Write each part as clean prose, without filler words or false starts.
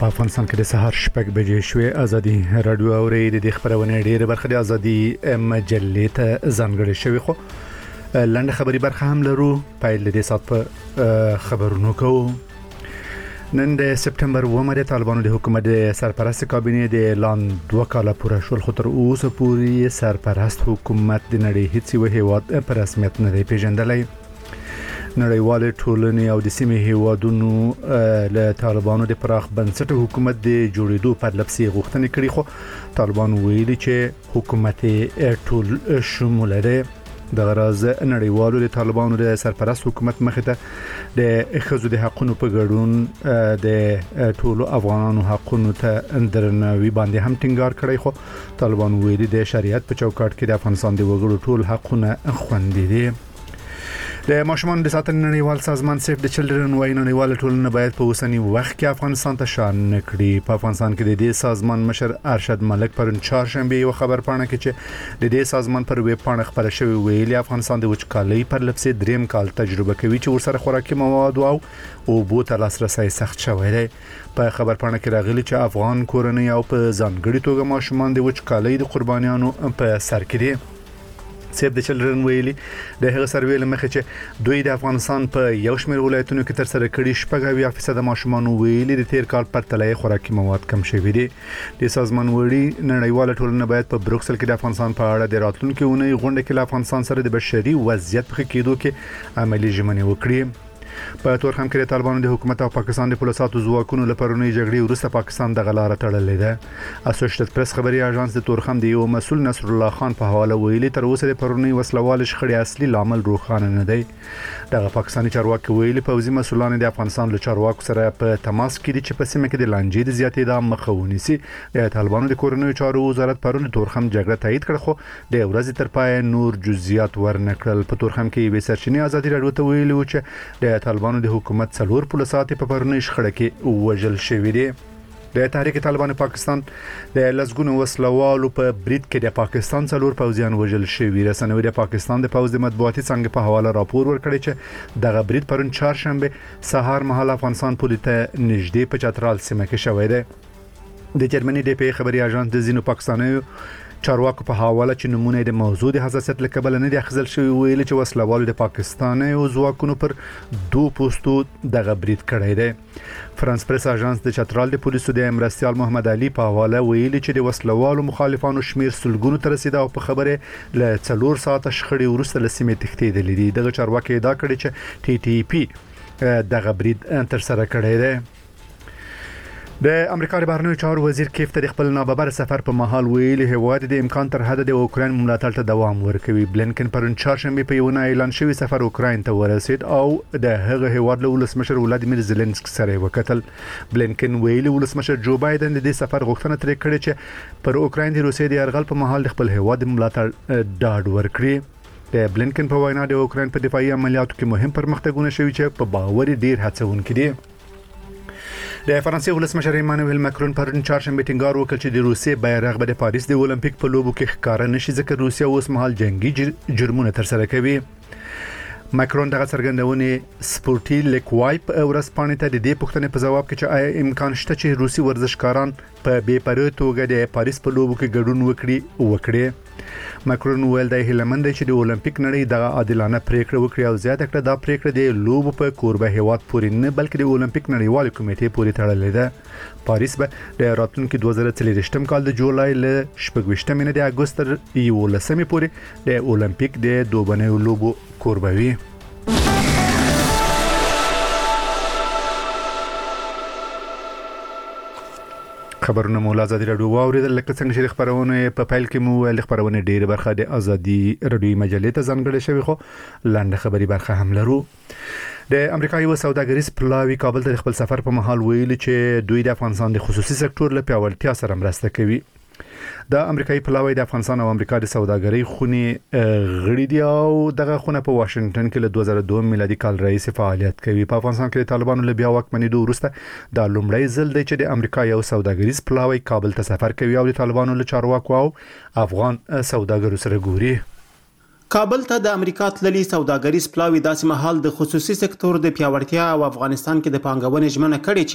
په افغانستان کې د سهار شپږ بجې شوې. ازادي رادیو اوري د خبرونه ډیره برخه د ازادي مجلې ته ځانګړې شوې، خو لاندې خبري برخه هم لرو. پایل د سات په خبرونو کوو. نن د سپټمبر 9 د طالبانو د حکومت سرپرست کابینه د اعلان 2 کاله پوره شول، خو تر اوسه پورې سرپرست حکومت د نړۍ هیڅ یو هیواد په رسمیت نه دی پیژندلی. نړیوال ټولنې او د سیمې هیوادونو له طالبانو د پراخ بنسټه حکومت د جوړېدو په لپسې غوښتنې کړې، خو طالبان ویلي چې حکومت ټول شمول دی. د غرض نړیوالو د طالبانو د سرپرست حکومت مخې ته د ښځو د حقوقو په ګډون د ټولو افغانانو حقوقو ته درناوي باندې هم ټینګار کړی، خو طالبان ویلي د شریعت په چوکاټ کې د افغانستان د وګړو ټول حقوقونه خوندي دي. د ماشومان د ساتنې نړیوال سازمان سیف د چلډرن وايي نړیوال ټولنه باید په اوسنی وخت کې افغانستان ته شان نکړي. په افغانستان کې د دې سازمان مشر ارشد ملک پرون چهارشنبه یو خبر پاڼه کې چې د دې سازمان پر ویب پاڼه خبره شوې ویلي افغانستان د وچکالۍ پر لپسې دریم کال تجربه کوي چې ورسره خوراکي مواد او اوبو ته لاسرسي سخت شوی دی. په خبر پاڼه کې راغلي چې افغان کورنۍ او په ځانګړي توګه ماشومان د وچکالۍ د قربانیانو په سر کې دي. سیف د چلډرن ویلي د هغه سروې لمخې چې دوی د افغانستان په یو شمېر ولایتونو کې تر سره کړي 80% د ماشومان ویلي د تیر کال پرتله خوراکي مواد کم شوي دي. د سازمان ویلي نړیواله ټولنه باید په بروکسل کې د افغانستان په اړه د راتلونکي اونۍ غونډه کې له افغانستان سره د بشري وضعیت په کېدو کې عملی ژمنې وکړي. په تورخم کې د طالبانو د حکومت او پاکستان د پولیسو ځواکونو لپاره نوې جګړې وروسته پاکستان د غلاره تړلې ده. اسوسییټډ پریس خبري اژانس د تورخم د یو مسول نصر الله خان په حواله ویلي تر اوسه د پرونی وسلوال شخړې اصلي لامل روښانه نه دی. دغه پاکستاني چارواکي ویلي پوځي مسولان د افغانستان له چارواکو سره په تماس کې دي چې په سیمه کې د لانجې د زیاتېدو مخه ونیسي. د طالبانو د کورنیو چارو وزارت پرون د تورخم جګړه تایید کړه، خو د ورځې تر پای نور جزئیات ورنکړل. په تورخم کې یو سرچینې ازادي رادیو ته ویلي و چې د طالبانو د حکومت څلور پولیسات په پرونی شخړه کې وژل شوی دي. د تحریک طالبان پاکستان د لسګونو وسلوالو په برید کې د پاکستان څلور پوځیان وژل شوي. رسنوي د پاکستان د پوځ د مطبوعاتي څنګه په حواله راپور ورکړی چې دغه برید پرون چهارشنبه سهار مهال افغانستان پولیس ته نږدې په چترال سیمه کې شوی دی. د جرمني د پی خبري اژانس د زینو پاکستاني چارواکو په حواله چې نمونه د موضوع د حساسیت لکبل نه دی اخذل شوی ویل چې وسلوال د پاکستان او ځواکونو پر دوه پوسټو دغه برید کړی دی. فرانس پریس اژانس د چترال د پولیسو د امرستیال محمد علي په حواله ویل چې د وسلوالو مخالفانو شمیر سلګونو تر رسیده او په خبره ل 4 ساعته شخړې ورسته لسمه تختیدلې دي. دغه چارواکي ادعا کړې چې ټي ټي پی دغه برید تر سره کړی دی. د امریکا د بهرنیو چارو وزیر کیف ته خپل ناببر سفر په محل ویلي هیواد د امکان تر حد د اوکراین ملاتړ ته دوام ورکوي. بلینکن پرون چهارشنبه په یو اعلان شوی سفر اوکراین ته ورسید او د هغه هیواد له ولسمشر ولادیمیر زيلنسکي سره وکتل. بلینکن ویلي ولسمشر جو بایدن د دې سفر غوښتنه ترې کړې چې پر اوکراین د روسیې د یرغل په محل خپل هیواد ملاتړ ډاډ ورکړي. د بلینکن په وینا د اوکراین په دفاعي عملیاتو کې مهم پرمختګونه شوي چې په باور ډیر هڅونکي دي. د فرانسې ولسمشر ایمانوئل ماکرون پرون چهارشنبه ټینګار وکړ چې د روسیې بیرغ به د پاریس د اولمپیک په لوبو کې ښکار نشي ځکه روسیه اوس مهال جنگي جرمونه تر سره کوي. ماکرون دغه څرګندونه سپورټي لیکوای په ورځپاڼې ته د دې پوښتنې په جواب کې چې آیا امکان شته چې روسي ورزشکاران په بې پرې توګه د پاریس په لوبو کې ګډون وکړي. ماکرون ویل د هیلمند چې د اولمپیک نړۍ دغه عادلانه پریکړه وکړي او زیاته کړه دا پریکړه د لوبو په کوربه هیواد پورې نه بلکې د اولمپیک نړیوال کمیټې پورې تړلې ده. پاریس به د راتلونکي 2023 کال د جولای له 28 نه د اگست تر 11 پورې د اولمپیک د دوبنیو لوبو کوربه وي. خبرونه مولا ازادي رادیو واوریدل لکه څنګه چې خبرونه په فایل کې مو خبرونه ډیره برخه د ازادي رادیو مجلې ته ځانګړې شوی، خو لاندې خبري برخه هم لرو. د امریکایي سوداګریز پلاوی کابل ته خپل سفر په محل ویل چې دوی د افغانستان د خصوصي سکتور لپاره پیاوړتیا سره مرسته کوي. د امریکایي پلاوی د افغانستان او امریکا د سوداګرۍ خونې غړي دي او دغه خونه په واشنگټن کې له 2002 میلادي کال راهیسې فعالیت کوي. په افغانستان کې د طالبانو له بیا واکمنېدو وروسته دا لومړی ځل دی چې د امریکا یو سوداګریز پلاوی کابل ته سفر کوي او د طالبانو له چارواکو او افغان سوداګرو سره ګوري. کابل ته د امریکا تللي سوداګریز پلاوی داسې مهال د خصوصي سکتور د پیاوړتیا او افغانستان کې د پانګونې ژمنه کړې چې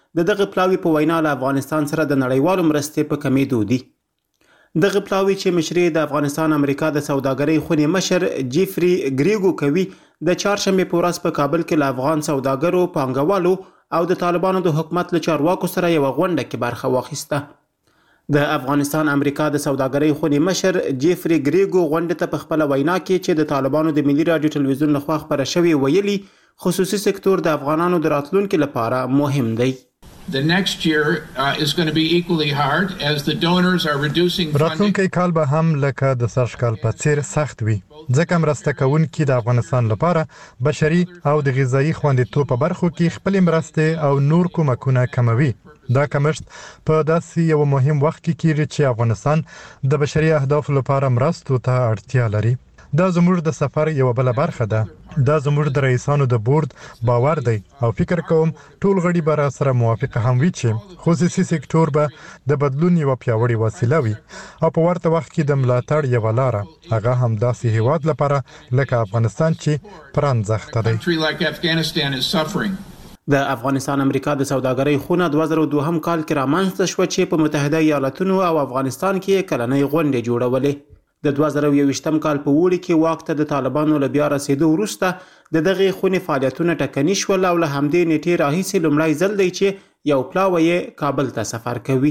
د دغه پلاوي په وینا له افغانستان سره د نړیوالو مرستې په کمیدو دي. دغه پلاوی چې مشري د افغانستان امریکا د سوداګرۍ خونې مشر جیفری ګریګو کوي د چهارشنبې په ورځ په کابل کې له افغان سوداګرو، پانګوالو او د طالبانو د حکومت له چارواکو سره یوه غونډه کې برخه واخیسته. د افغانستان امریکا د سوداګرۍ خونې مشر جیفری ګریګو غونډې ته په خپله وینا کې چې د طالبانو د ملي راډیو ټلویزیون لخوا خپره شوې ویلي خصوصي سکتور د افغانانو د راتلونکي لپاره مهم دی. The next year is going to be equally hard as the donors are reducing funding. راتلونکي کال به هم لکه د سږ کال په څیر سخت وي، ځکه مرسته کوونکي د افغانستان لپاره بشري او د غذایی خوندیتوب په برخو کې خپل مرستې او نور کومکونه کموي. دا کمښت په داسې یو مهم وخت کې کیږي چې افغانستان د بشري اهدافو لپاره مرستو ته اړتیا لري. دا زموږ د سفر یو بل برخه ده. دا زموږ د رئیسانو د بورډ باور دی او فکر کوم ټول غړي به را سره موافق هم وي چې خصوصي سکتور به د بدلون یو پیاوړی وسیله وي او په ورته وخت کې د ملاتړ یو لاره هغه هم داسې هیواد لپاره لکه افغانستان چې پرانځخته دی. د افغانستان امریکا د سوداګرۍ خونه 2002 کال کې رامنځته شوه چې په متحده ایالاتونو او افغانستان کې کلنۍ غونډې جوړولې. د 2021 کال په اوړي کې واک ته د طالبانو له بیا رسیدو وروسته د دغې خونې فعالیتونه ټکني شول او له همدې نیټې راهیسې لومړی ځل دی چې یو پلاوی یې کابل ته سفر کوي.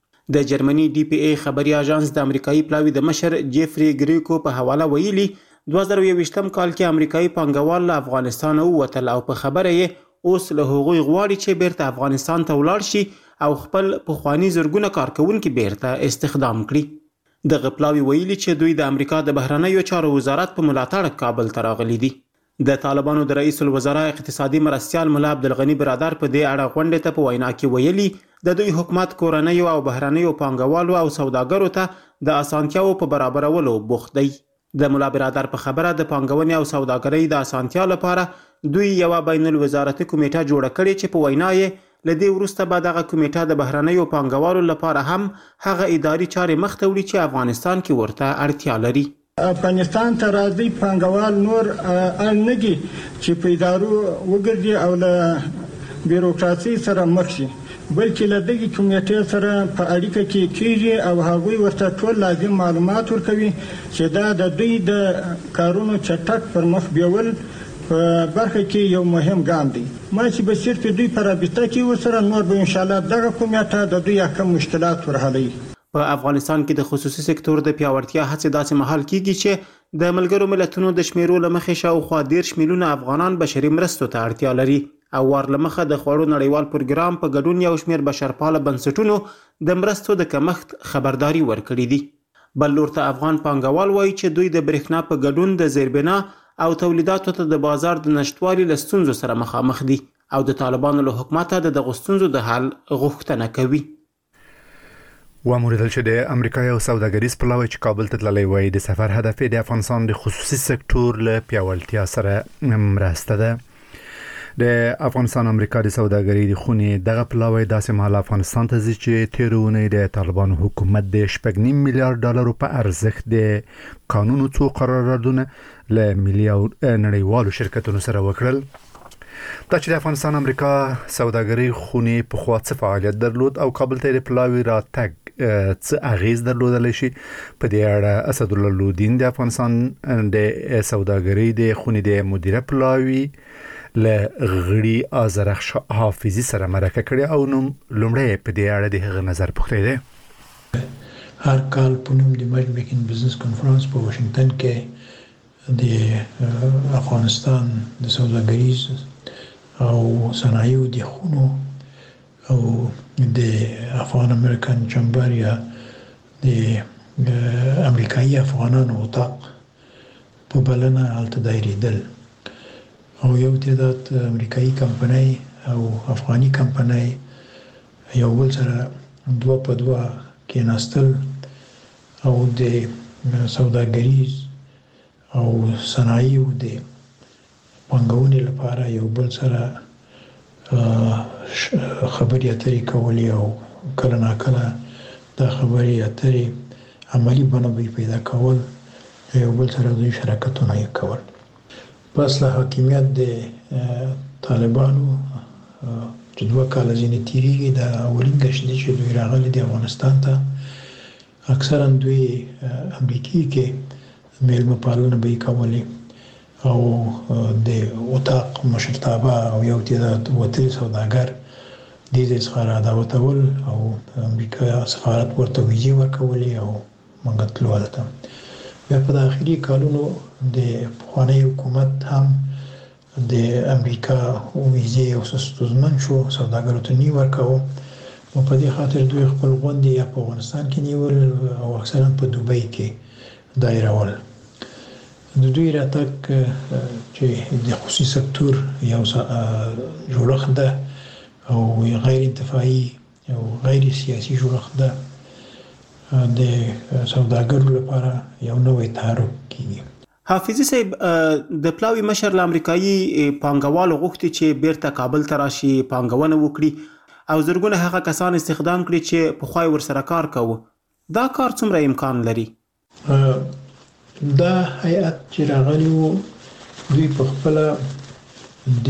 د جرمني ډي پی ای خبري اژانس د امریکایي پلاوی د مشر جیفری ګریکو په حواله ویلي 2021 کال کې امریکایي پانګوال له افغانستان ووتل او په خبره یې اوس له هغوی غواړي چې بیرته افغانستان ته ولاړ شي او خپل پخواني زرګونه کارکوونکي بیرته استخدام کړي. دغه پلاوی ویلي چې دوی د امریکا د بهرنیو چارو وزارت په ملاتړ کابل ته راغلي دي. د طالبانو د رئیس الوزرا اقتصادي مرستیال ملا عبدالغني برادر په دې اړه غونډې ته په وینا کې ویلي د دوی حکومت کورنیو او بهرنیو پانګوالو او سوداګرو ته د اسانتیاو په برابرولو بوخت دی. د ملا برادر په خبره د پانګونې او سوداګرۍ د اسانتیا لپاره دوی یو بین الوزارتي کمیټه جوړه کړې چې په وینا یې لدې وروسته به دغه کمیټه د بهرنیو پانګوالو لپاره هم هغه اداري چارې مخته وړي چې افغانستان کې ورته اړتیا لري. افغانستان ته راځي پانګوال نور اړ نه دي چې په ادارو وګرځي او له بیروکراسي سره مخ شي، بلکې له دغې کمیټې سره په اړیکه کې کیږي او هغوی ورته ټول لازم معلومات ورکوي چې دا د دوی د کارونو چټک پر مخ بیول په برخه کې یو مهم ګام دی. ما چې به صرف دوی په رابطه کې ورسره نور به انشاءالله دغه کمیټه د دوی احکام مشکلات ورحلوي. په افغانستان کې د خصوصي سکتور د پیاوړتیا هڅې داسې مهال کیږي چې د ملګرو ملتونو د شمیرو له مخې شاوخوا 13 میلیونه افغانان بشري مرستو ته اړتیا لري او ور له مخه د خوړو نړیوال پروګرام په ګډون یو شمیر بشرپاله بنسټونو د مرستو د کمښت خبرداري ورکړې دي. بل لور ته افغان پانګوال وایي چې دوی د برېښنا په ګډون د زیربنا او تولیداتو ته د بازار د نشټوالي له ستونزو سره مخامخ دي او د طالبانو له حکومته د دغو ستونزو د حل غوښتنه کوي. وموریدل چې د امریکا یو سوداګریز پلاوی چې کابل ته تللی وای د سفر هدف د افغانستان د خصوصي سکتور له پیاوړتیا سره مرسته ده. د افغانستان امریکا د سوداګرۍ د خونې دغه پلاوی داسې مهال افغانستان ته ځي چې تیرونه د طالبانو حکومت د 8.5 میلیارډ ډالرو په ارزښت د قانونو څو قراردادونه له ملي او نړیوالو شرکتونو سره وکړل. دا چې د افغانستان امریکا سوداګرۍ خونې په خوا څه فعالیت درلود او کابل ته د پلاوی راتګ څه اغیز درلودلی شي، په دې اړه اسدالله لودین د افغانستان د سوداګرۍ د خونې د مدیره پلاوی له غړي آذرخش حافظي سره مرکه کړې او نو لومړی په دې اړه د هغه نظر پوښتنه ده. هر کال په نوم د مرج میکینګ بزنس کانفرنس په واشنگټن کې د افغانستان د سوداګریز او صنایعو د خونو او د افغان امریکن چمبر یا د امریکایي افغانانو اتاق په بلنه هلته دایریدل او یو تعداد امریکایي کمپنۍ او افغاني کمپنۍ یو بل سره دوه په دوه کېناستل او د سوداګریز او صنایعو د پانګونې لپاره یو بل سره خبرې اترې کولې او کله ناکله دا خبرې اترې عملي بڼه پیدا کول، یو بل سره دوی شراکتونه یې کول. پس له حاکمیت د طالبانو چې 2 کال ځینې تیریږي د اولین کشت دی چې دوی راغلي د افغانستان ته. اکثرا دوی امریکای کې میلمه پالنه به کولې او د وطاق مشرتابه او یو تعداد وتلي سوداګر د دې څخه را دعوتول او امریکا سفارت ورته ویزې ورکولې او موږ تلو هلته. بیا په داخلي کالونو د پخواني حکومت هم د امریکا ویزې او ستونزمن شو، سوداګرو ته نه ورکاوه. نو په دې خاطر دوی خپل غونډې یا په افغانستان کې نیول او اکثرا په دوبۍ کې دایرول. د دوی راتګ چې د خصوصي سکتور یو جوړښت ده او غیر انتفاعي او غیر سیاسي جوړښت ده، د سوداګرو لپاره یو نوې تحرک کیږي. حافظي صاحب، د پلاوي مشر له امریکایي پانګوالو غوښتي چې بیرته کابل ته راشي، پانګونه وکړي او زرګونه هغه کسان استخدام کړي چې پخوا ورسره کار کوو. دا کار څومره امکان لري؟ دا هیئت چې راغلی وو دوی په خپل د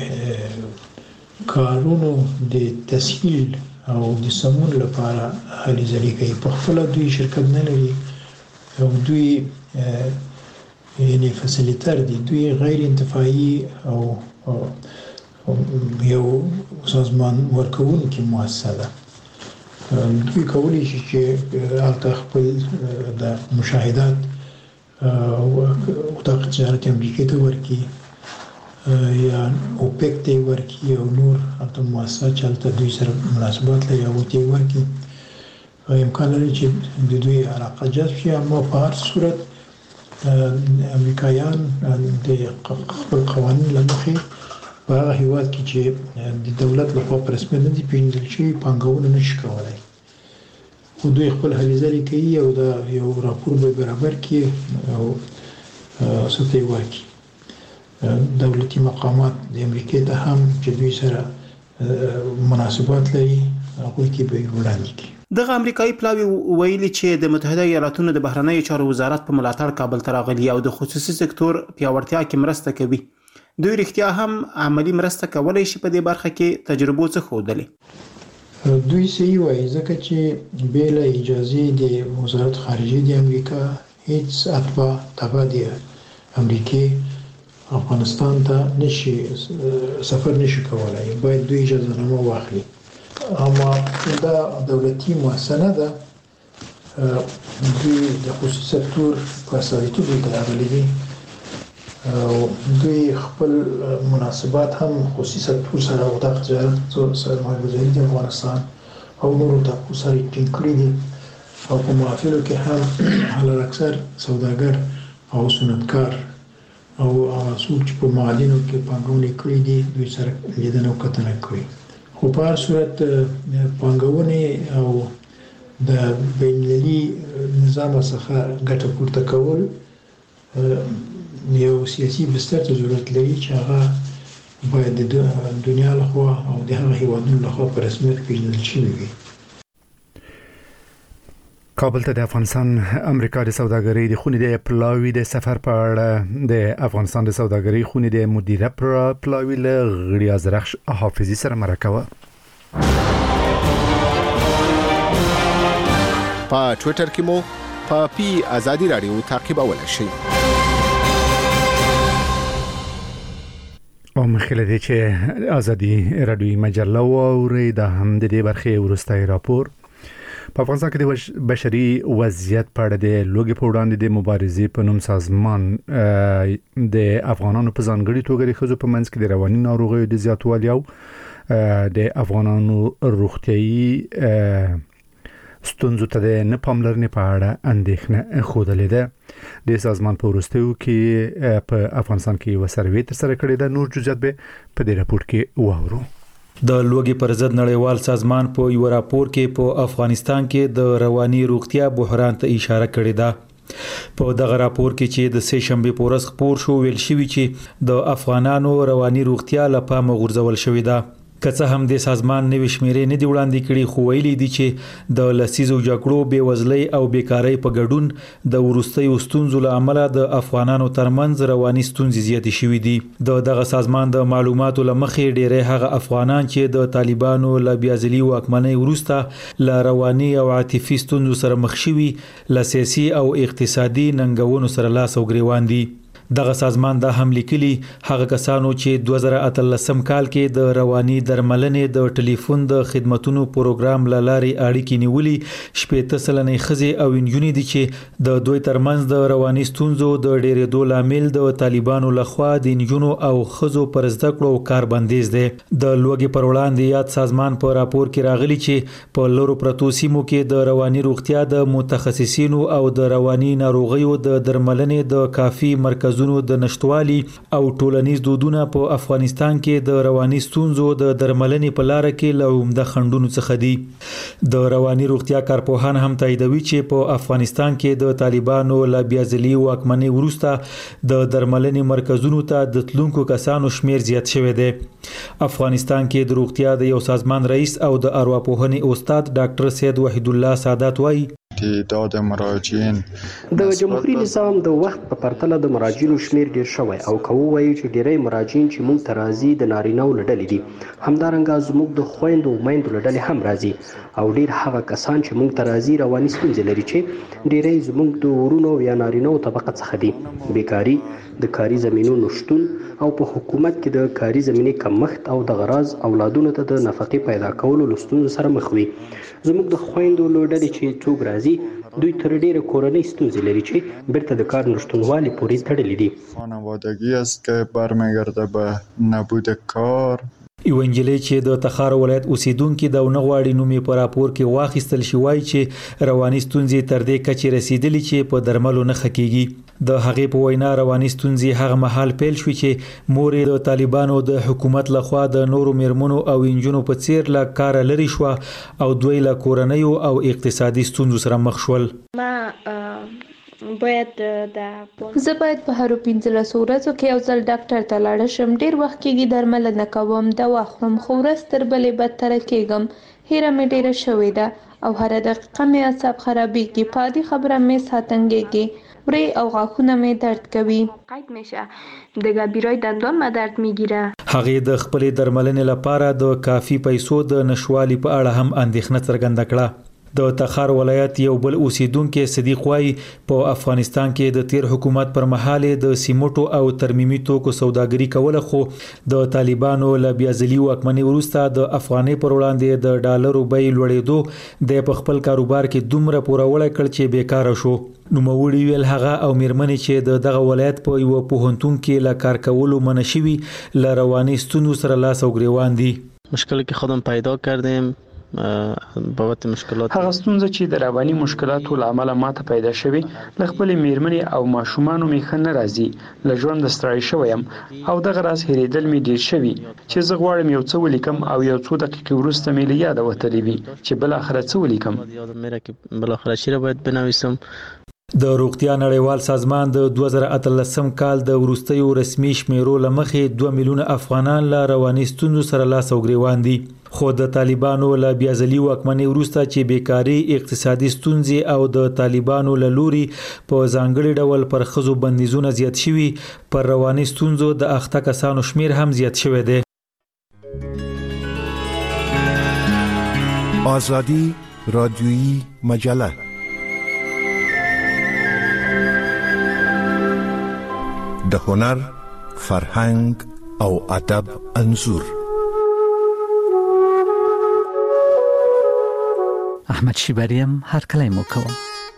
کارونو د تسهیل او د سمون لپاره هلې ځلې کوي. په خپل دوی شرکت نه لري او دوی یعنی فسیلیتر دي، دوی غیر انتفاعي او یو سازمان ورکوونکې مؤسسه ده. دوی کولی شي چې هلته خپل د مشاهدات وطاق تجارت امریکای ته ورکړي یا اوپیک ته ورکړي او نور هلته مؤسسات چې هلته دوی سره مناسبات لري هغو ته یې ورکړي. امکان لري چې د دوی علاقه جذب شي، اما په هر صورت امریکایان د خپل قوانین له مخې په هغه هېواد کې چې د دولت لخوا په رسمیت نه دي پېژندل شوي پانګونه نشي کولی، خو دوی خپل هلې ځلې کوي او دا یو راپور به برابر کړي او څه ته یې ورکړي. دولتي مقامات د امریکې ته هم چې دوی سره مناسبات لري هغوی کې به یې وړاندې کړي. دغه امریکایي پلاوي ویلي چې د متحده ایالاتونو د بهرنیو چارو وزارت په ملاتړ کابل ته راغلي او د خصوصي سکتور پیاوړتیا کې مرسته کوي. دوی رښتیا هم عملی مرسته کولی شي په دې برخه کې تجربو څه ښودلې؟ دوی صحیح وایي ځکه چې بې له اجازې د وزارت خارجه د امریکا هیڅ تبع د امریکې افغانستان ته نشي سفر نشي کولی، باید دوی اجازه نامه واخلي. اما دا دولتي مؤسسه نه ده، دوی د خصوصي سکتور په استازیتوب کې راغلي دي او دوی خپل مناسبات هم خصوصي سکتور سره او د تجارت سرمایه گذاري د افغانستان او نورو طبقو سره ټینګ کړي دي او په محافلو کې هم حالانکه سوداګر او صنعتکار او څوک چې په معادنو کې پانګونه کړې دي دوی سره لیدنه او کتنه کوي. خو په هر صورت پانګونې او د بین‌المللي نظام څخه ګټه پورته کول یو سیاسي بستر ته ضرورت لري چې هغه باید د دنیا لخوا او د هغه هیوادونو لخوا په رسمیت پیژندل شوی وي. کابل ته د افغانستان امریکا د سوداګرۍ د خونې د پلاوي د سفر په اړه د افغانستان د سوداګرۍ خونې د مدیره پلاوي له غړي ازرخش حافظي سره مرکه وه. په ټوئیټر کې مو په پی ازادي رادیو تعقیبولای شئ. او مخکې دې چې ازادي رادیوي مجله واوري د هم د دې برخې ورستای راپور په افغانستان کې د بشري وضعیت په اړه د لوګي په وړاندې د مبارزې په نوم سازمان د افغانانو په ځانګړي توګه د ښځو په منځ کې د رواني ناروغیو د زیاتوالي او د افغانانو روغتیايي ستونزو ته د نه پاملرنې په اړه اندېښنه ښودلې ده. د سازمان په وروستیو کې په افغانستان کې یو سروې ترسره کړې ده. نور جزئیات به په دې راپور کې واورو. د لوګي پر ضد نړیوال سازمان په یو راپور کې په افغانستان کې د رواني روغتیا بحران ته اشاره کړې ده. په دغه راپور کې چې د سه شنبه پورس خبر شو ویل شوی چې د افغانانو رواني روغتیا لپاره مغورځول شوې ده. که څه هم د سازمان نوې شمیرې نه دی وړاندې کړي خو ویلي دي چې د لسیزو جګړو بېوزلۍ او بیکارۍ په ګډون د وروستیو ستونزو له امله د افغانانو ترمنځ رواني ستونزې زیاتې شوې دي د دغه سازمان د معلوماتو له مخې ډېری هغه افغانان چې د طالبانو له بیازلي واکمنۍ وروسته له رواني او عاطفي ستونزو سره مخ شوي له سیاسي او اقتصادي ننګونو سره لاس او ګریوان دي دغه سازمان دا هم لیکلي هغه کسانو چې 2013 کال کې د رواني درملنې د ټلیفون د خدماتونو پروګرام له لارې اړیکې نیولې 80 سلنې ښځې او نجونې دي چې د دوی ترمنځ د رواني ستونزو د ډېرېدو لامل د طالبانو لخوا د نجونو او ښځو پر زده کړو کار بندیز دی د لوږې پر وړاندې یاد سازمان په راپور کې راغلي چې په لورو پرتو سیمو کې د رواني روغتیا د متخصصینو او د رواني ناروغیو د درملنې د کافي مرکز د نشټوالي او ټولنیز دودونه په افغانستان کې د رواني ستونزو د درملنې په لار کې له عمده خنډونو څخه دي د رواني روغتیا کارپوهان هم تاییدوي چې په افغانستان کې د طالبانو له بیازلي واکمنۍ وروسته د درملنې مرکزونو ته د تلونکو کسانو شمیر زیات شوی دی افغانستان کې د روغتیا د یو سازمان رئیس او د ارواپوهنې استاد ډاکټر سید وحید الله سادات وایي تعداد مراجعین د جمهوریت نظام د وخت په پرتله د مراجعینو شمیر ډیر شوی او کوو وایي چې ډیری مراجعین چې موږ ته راځي د نارینه‌و له ډلې دي همدارنګه زموږ د خویندو او میندو له ډلې هم راځي او ډیر هغه کسان چې موږ ته راځي رواني ستونزې لري چې ډیری زموږ د ورونو یا نارینه‌و طبقه څخه دي بیکاري د کاري زمینو نشتون او په حکومت کې د کاري زمینې کمښت او د غراض اولادونو ته د نفقې پیدا کولو له ستونزو سره مخ وي زموږ د خویندو له ډلې چې څوک راځي دوی تر ډیره کورنۍ ستونزې لري چې بیرته د کار نشتونوالي پورې تړلې دي خانوادگی است که برمیگرده به نبود کار یو انجلۍ چې د تخار ولایت اوسیدونکو د ونغواړي نومي په راپور کې واخیستل شوی چې رواني ستونزې تر دې کچې رسیدلې چې په درملو نه خکېږي د هغې په وینا رواني ستونزې هغه مهال پیل شوې چې مور د طالبانو د حکومت لخوا د نورو میرمنو او انجونو په څیر له کاره لرې شوه او دوی له کورنیو او اقتصادي ستونزو سره مخ شول زه باید په هرو 15 ورځو کې یو ځل ډاکټر ته لاړ شم ډیر وخت کېږي درملنه کوم دوا خورم خو ورځ تر بلې بدتره کېږم هیره مې ډیره شوې ده او هر دقیقه مې اعصاب خرابېږي په عادي خبره مې ساه تنګېږي وری او غاښونه مې درد کوي قید میشه دیگه بیرای دندان ما درد میگیره هغې د خپلې درملنې لپاره د کافي پیسو د نشوالي په اړه هم اندېښنه څرګنده کړه د تخار ولایت یو بل اوسیدونکو صدیق وای په افغانستان کې د تیر حکومت پر مهال د سیمټو او ترمیمي توکو سوداګري کوله خو د طالبانو له بیازلي واکمنۍ وروسته د افغانۍ پر وړاندې د ډالرو بیې لوړېدو د په خپل کاروبار کې دومره پوروړی کړ چې بیکاره شو نوموړي ویل هغه او میرمنې چې دغه ولایت په یو پوهنتون کې له کار کولو منع شوي له رواني ستونزو سره لاس او ګریوان دي مشکلی که خودم پیدا کردیم بابت مشکلات هغه ستونزه چې د رواني مشکلاتو له امله ماته پیدا شوي له خپلې میرمنې او ماشومانو مې ښه نه راځي له ژونده ستړی شوی یم او دغه راز هېرېدل مې ډېر شوي چې زه غواړم یو څه ولیکم او یو څو دقیقې وروسته مې له یاده وتلی وي چې بالاخره څه ولیکم بالاخره چی را باید بنویسم د روغتیا نړیوال سازمان د 2013 کال د وروستیو رسمي شمیرو لمخې 2 میلیونه افغانان له رواني ستونزو سره لاس او ګریوان دي خو د طالبانو له بیازلي واکمنۍ وروسته چې بیکاري اقتصادي ستونزې او د طالبانو له لوري په ځانګړي ډول پر ښځو بندیزونه زیات شوي پر رواني ستونزو د اخته کسانو شمیر هم زیات شوی دی آزادی رادیویی مجله د هنر فرهنګ او ادب انځور احمد شیبریم هر کله مو کوم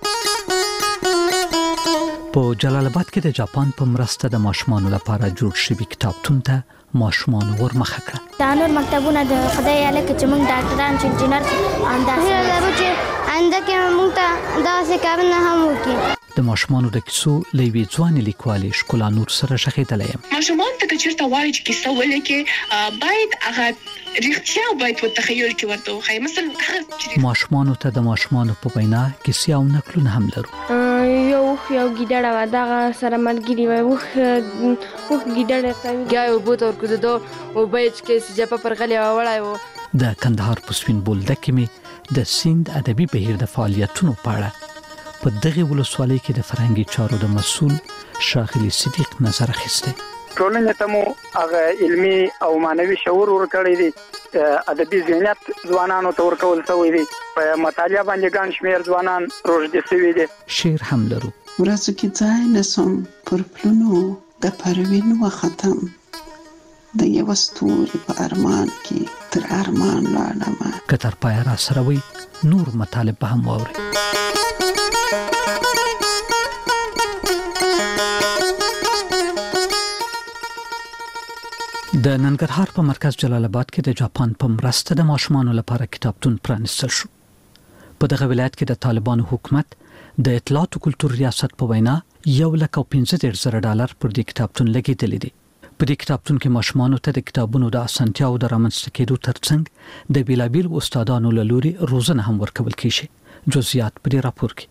په جلال آباد کې د جاپان په مرسته د ماشومانو لپاره جوړ شوی کتابتون ته ماشومان ورمخه کړ دا نور مکتبونه د خدای الک چې موږ ډاکټران چې انجینر اندازه لرو چې انده کې موږ ته دا څه کارونه هم وکړي د ماشومانو د کیسو لوي ځوان لیکوالې شکولا نور سره شخېدلې یم ماشومان ته چیرته وایي چې کیسه ولیکي باید هغه رښتیا باید په تخیل کې ورته وخی مثلا ماشومانو ته د ماشومانو په وینا کیسې او نقلونه هم لرو یو یو ګیدړه وه دغه سره ملګري وه اوښ ګیدړه کوي ګای اوبو ته ورکوځېدو اوبه یې چکې سجاپه پر غلې وړی و. د کندهار په سپین بولدک کې مې د سیند ادبي بهیر د فعالیتونو په اړه په دغه ولسوالۍ کې د فرهنګي چارو د مسؤل ښاغلي صدیق نظر اخیسته. ټولنې ته مو هغه علمي او معنوي شعور ورکړی دی، ادبي ذهنیت ځوانانو ته ورکول شوی دی، په مطالعه باندې ګڼ شمېر ځوانان روږدي شوي دي. شعر هم لرو. ورځو کې ځای نسم پر پلونو د پروین وختم، د یو ستوري په ارمان کې تر ارمان لاړم. کتر پای را سره وي نور مطالب هم واوري. د ننګرهار په مرکز جلال آباد کې د جاپان په مرسته د ماشومانو لپاره کتابتون پرانیستل شو. په دغه ولایت کې د طالبانو حکومت د اطلاعات او کلتور ریاست په وینا $1,15,000 پر دې کتابتون لګیدلی دی. په دې کتابتون کې ماشومانو ته د کتابونو د اسانتیاو د رامنځته کېدو ترڅنګ د بیلابیل استادانو له لوري روزنه هم ورکول کیږي. جزئیات په دې راپور کې.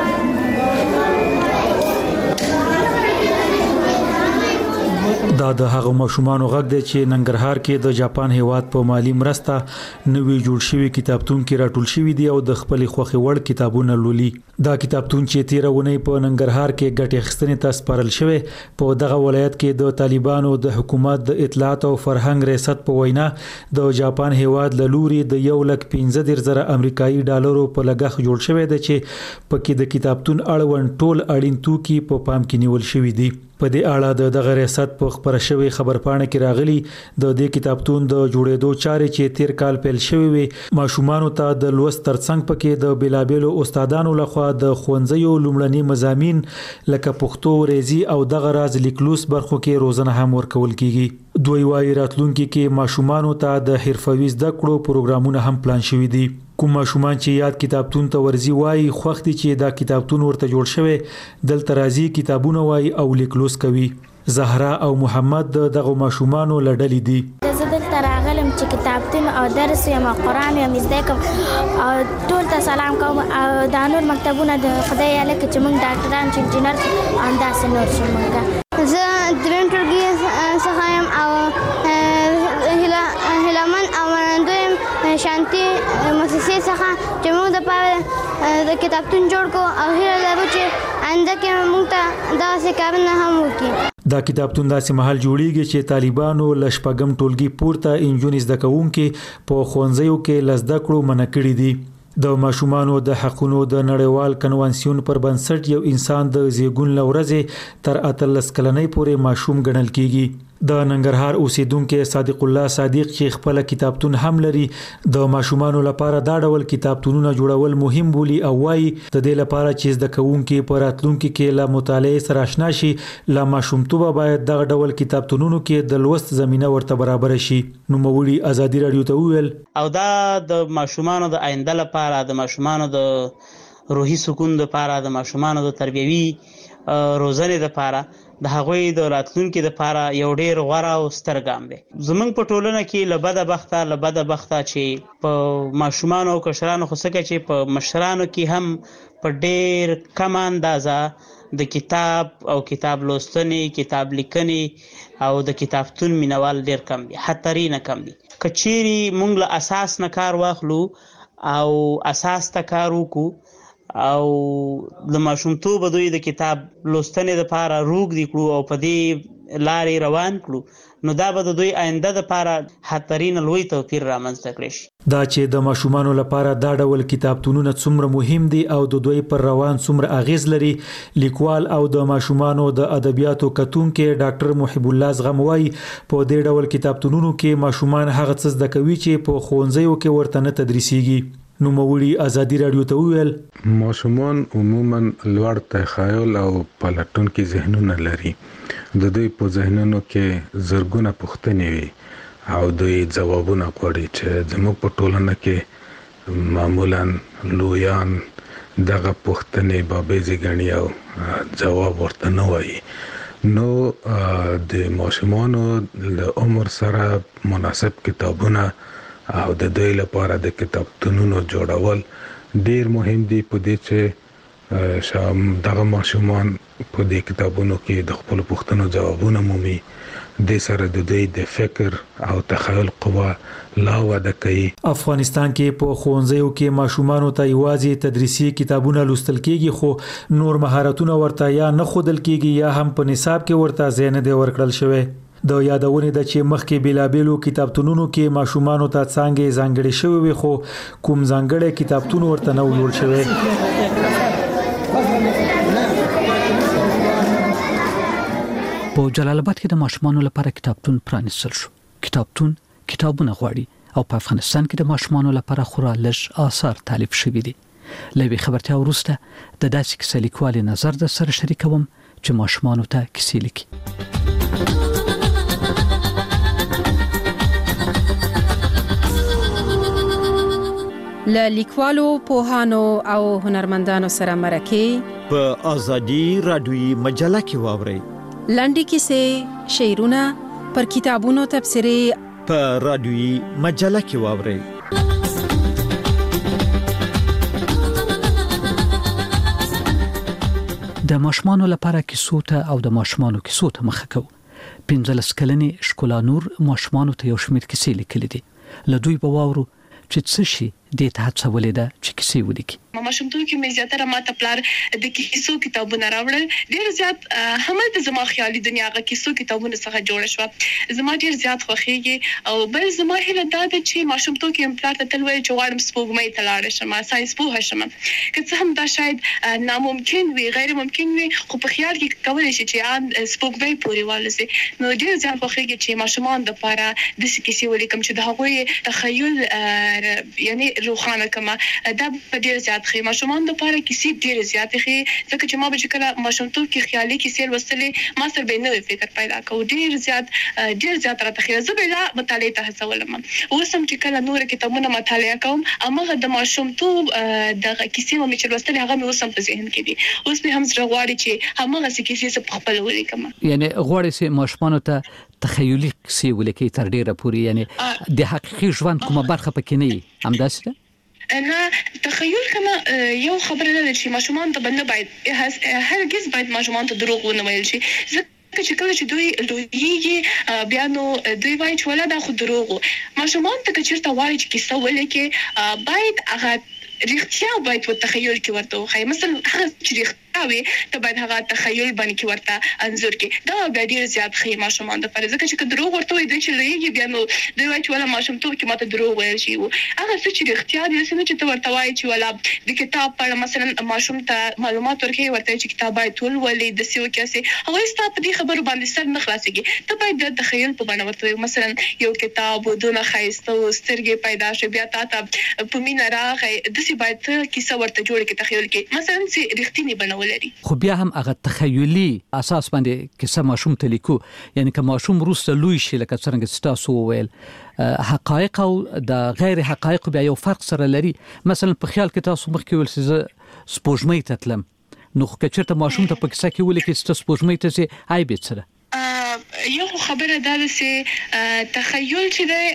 دا د هغه ماشومانو غږ دی چې ننګرهار کې د جاپان هیواد په مالی مرسته نوې جوړ شوی کتابتون کې راټول شوی دی او د خپل خوخي وړ کتابونه لولي. دا کتابتون چې تیرونه په ننګرهار کې ګټه اخیستنې ته سپارل شوی په دغه ولایت کې د طالبانو د حکومت د اطلاعات او فرهنګ ریاست په وینا د جاپان هیواد له لوري د $1,15,000 امریکایي ډالرو په لګښت جوړ شوی دی چې پکې د کتابتون اړوند ټول اړین توکي په پام کې نیول شوی دي. په دې اړه د دغه ریاست په خبره شوی خبرپاڼه کې راغلي د دې کتابتون د جوړېدو چارې چې تیر کال پیل شوی وي ماشومانو ته د لوست ترڅنګ پکې د بیلابیلو استادانو لخوا د ښوونځیو لومړني مضامین لکه پښتو، ریاضي او دغه راز لیکلوس برخو کې روزنه هم ورکول کیږي. دوی وايي راتلونکي کې ماشومانو ته د حرفوي زده کړو پروګرامونه هم پلان شوي دي. کوم ماشومان چې یاد کتابتون ته ورزي وایي خوښ دي چې دا کتابتون ورته جوړ شوی دلته راځي کتابونه وایي او لیکلوس کوي. زهرا او محمد دغه ماشومانو لړلې دي. زه دلته راغلم چې کتابتون او درس یم او قرآن یم زده کوم او ټول ته سلام کوم او دا نور مکتبونه د خدای یاله کې چې موږ ډاکټران چې انجینر او داسې نور شو. زه دریم ټولګي څخه یم او هیلمن او منندویم شانتي مؤسسې څخه چې موږ د پاره د کتابتون جوړ کو او هیله لرو چې آینده کې موږ ته داسې کارونه هم وکړي. دا کتابتون داسې محل جوړیږي چې طالبانو لشپږم ټولګي پورته انجونې زده کوونکي په ښوونځیو کې لزده کړو منع کړي دي. د ماشومانو د حقونو د نړیوال کنوانسیون پر بنسټ یو انسان د زیږون لورځې تر 18 کلنۍ پورې ماشوم ګڼل کیږي. د ننګرهار اوسیدونکو صادق الله صادق چې خپل کتابتون هم لري د ماشومانو لپاره دا ډول کتابتونونه جوړول مهم بولي او وايي د دې لپاره چې زده کوونکي په راتلونکي کې له مطالعې سره آشنا شي له ماشومتوبه باید دغه ډول کتابتونونو کې د لوست زمينه ورته برابر شي. نو مولوی ازادي رادیو ته ویل او دا د ماشومانو د آینده لپاره د ماشومانو د روحي سکون لپاره د ماشومانو د تربیوي روزنې لپاره د هغوی د راتلونکي لپاره یو ډیر غوره او ستر ګام دی. زمونږ په ټولنه کې له بده بخته چې په ماشومانو او کشرانو خو څنګه چې په مشرانو کې هم په ډیر کم اندازه د کتاب او کتاب لوستنې، کتاب لیکنې او د کتابتون مینوال ډیر کم دي، حتی نه کم دي. کچېری مونږ له اساس نه کار واخلو او اساس ته کار وکړو او د ماشومتوب دوی د کتاب لوستنې لپاره روغ دي کړو او په دې لارې روان کړو نو دا به د دوی آینده لپاره حترین لوی توپیر رامنځته کړي. دا چې د ماشومانو لپاره دا ډول کتابتونونه څومره مهم دي او د دوی پر روان څومره اغیز لري لیکوال او د ماشومانو د ادبیاتو کتونکو ډاکټر محب الله زغموي په دې ډول کتابتونونو کې ماشومان هغه څه زده کوي چې په ښوونځیو کې ورته نه تدریسيږي. نو مولوی ازادي رادیو ته ویل ماشومان عموما لوړ تخیل او پلټون کې ذهنونه لري. د دوی په ذهنونو کې زرګونه پوښتنې وي او دوی ځوابونه غواړي چې زموږ په ټولنه کې معمولا لویان دغه پوښتنې بابېزي غني او جواب ورته نه وایي. نو د ماشومانو له عمر سره مناسب کتابونه او د دوی لپاره د کتابتونونو جوړول ډیر مهم دي په دې چې دغه ماشومان په دې کتابونو کې د خپل پوښتنو ځوابونه مومي د سره د دوی د فکر او تخیل قوه لا وده کوي. افغانستان کې په ښوونځیو کې ماشومانو ته یوازې تدریسي کتابونه لوستل کېږي خو نور مهارتونه ورته یا نه ښودل کېږي یا هم په نصاب کې ورته ځای نه دی ورکړل شوی. د یادونې د چې مخکې بیلابېلو کتابتونونو کې ماشومانو ته څانګې ځانګړې شوی وي خو کوم ځانګړی کتابتون ورته نه جوړ شوی. په جلال آباد کې د ماشومانو لپاره کتابتون پرانیستل شو. کتابتون کتابونه غواړي او په افغانستان کې د ماشومانو لپاره خورا لږ آثار تالیف شوي دي. لوي خبرتیا وروسته د داسې کیسې لیکوالې نظر د سره شریکوم چې ماشومانو ته کیسې لیکي. له لیکوالو، پوهانو او هنرمندانو سره مرکه په ازادي رادیوي مجله کې واورئ. لنډې کیسې، شعرونه، پر کتابونو تبصرې په رادیوي مجله کې واورئ. د ماشومانو لپاره کیسو ته او د ماشومانو کیسو ته مخه کو. 15 کلنې شکولا نور ماشومانو ته یو شمېر کیسې لیکلې دي. له دوی به واورو چې څه شي د هڅولې ده چې کیسې ولیکي. ماشومتوب کې مې زیاتره ماته پلار د کیسو کتابونه راوړل. ډېر زیات همالته زما خیالي دنیا غو کیسو کتابونه څخه جوړ شو. زما ډېر زیات خوښیږي او بل زما هیله دا ده چې ماشومتوب کې پلار ته تل وایي چې غواړم سپوږمۍ ته لاړ شم، ساينس پوه شم. که څه هم دا شاید ناممکن وي، غیر ممکن وي، خو په خیال کې کولای شي چې سپوږمۍ پورې والوزي. نو ډېر زیات خوښیږي چې ماشومان د لپاره د کیسې ولیکم چې د هغوی تخیل یعنی روخانه کما دا ډېر زیات خې ماشومان د لپاره کیسې ډېر زیات خې ځکه چې ما به کله ماشومتوب کې خیالي کیسې لوستلې ما سره به نوې فکر پیدا کو. ډېر زیات راته خې زه به لا مطالعه ته هڅولم. اوس هم چې کله نور کتابونه مطالعه کوم امغه د ماشومتوب د کیسې مې چې لوستلې هغه مې اوس هم په ذهن کې دي. اوس به هم زړه غواړي چې همغه کیسې په خپل ولیکم. یعنی غواړي چې ماشومانو ته تخیلي کیسې ولیکي تر ډیره پورې، یعنی د حقیقي ژوند کومه برخه پکې نه وي. همداسې ده؟ نه، تخیل کما یو خبره ده چې ماشومان ته بنه باید هرگز باید ماشومان ته دروغ ونه ویل شي. چې کله چې دوی لویږي بیا نو دوی وایي چې ولا دا خو دروغ. ماشومان ته چیرته وایي چې کیسه ولیکي باید هغه رښتیا باید په تخیل کې ورته وخی. مثلا هغه چې رښتیا وي ته باید هغه تخیل باندې کې ورته انځور کې دا ډېر زیات خې ماشومان د فرض ځکه چې دروغ ورته وي دوی چې لویږي بیا نو دوی وایي چې ولا ماشومتوب کې ماته دروغ ویل شي. هغه څه چې رښتیا دي چې ته ورته وایي چې ولا د کتاب په مثلا ماشوم ته معلومات ورکړي ورته چې کتاب باید ټول ولې د سیو کیسه هغه ستاسو په دې خبرو باندې سر نه خلاصيږي. ته باید د تخیل په باندې ورته مثلا یو کتاب ودونه خایسته او سترګې پیدا شي بیا تاسو په مینا راغی د سی باید کیسه ورته جوړ کې تخیل کې مثلا چې رښتینی بنول لري. خو بیا هم هغه تخیلي اساس باندې کیسه ماشوم ته لیکو، یعنی که ماشوم روسته لوی شي لکه څنګه تاسو وویل حقایق او د غیر حقایق بیا یو فرق سره لري. مثلا په خیال کې تاسو مخکې ول چې سپوږمۍ ته تلم، نو که چېرته ماشوم ته په کیسه کې ولیکي چې سپوږمۍ ته ځي عیب یې څه ده؟ یو خبره ده چې تخیل چې ده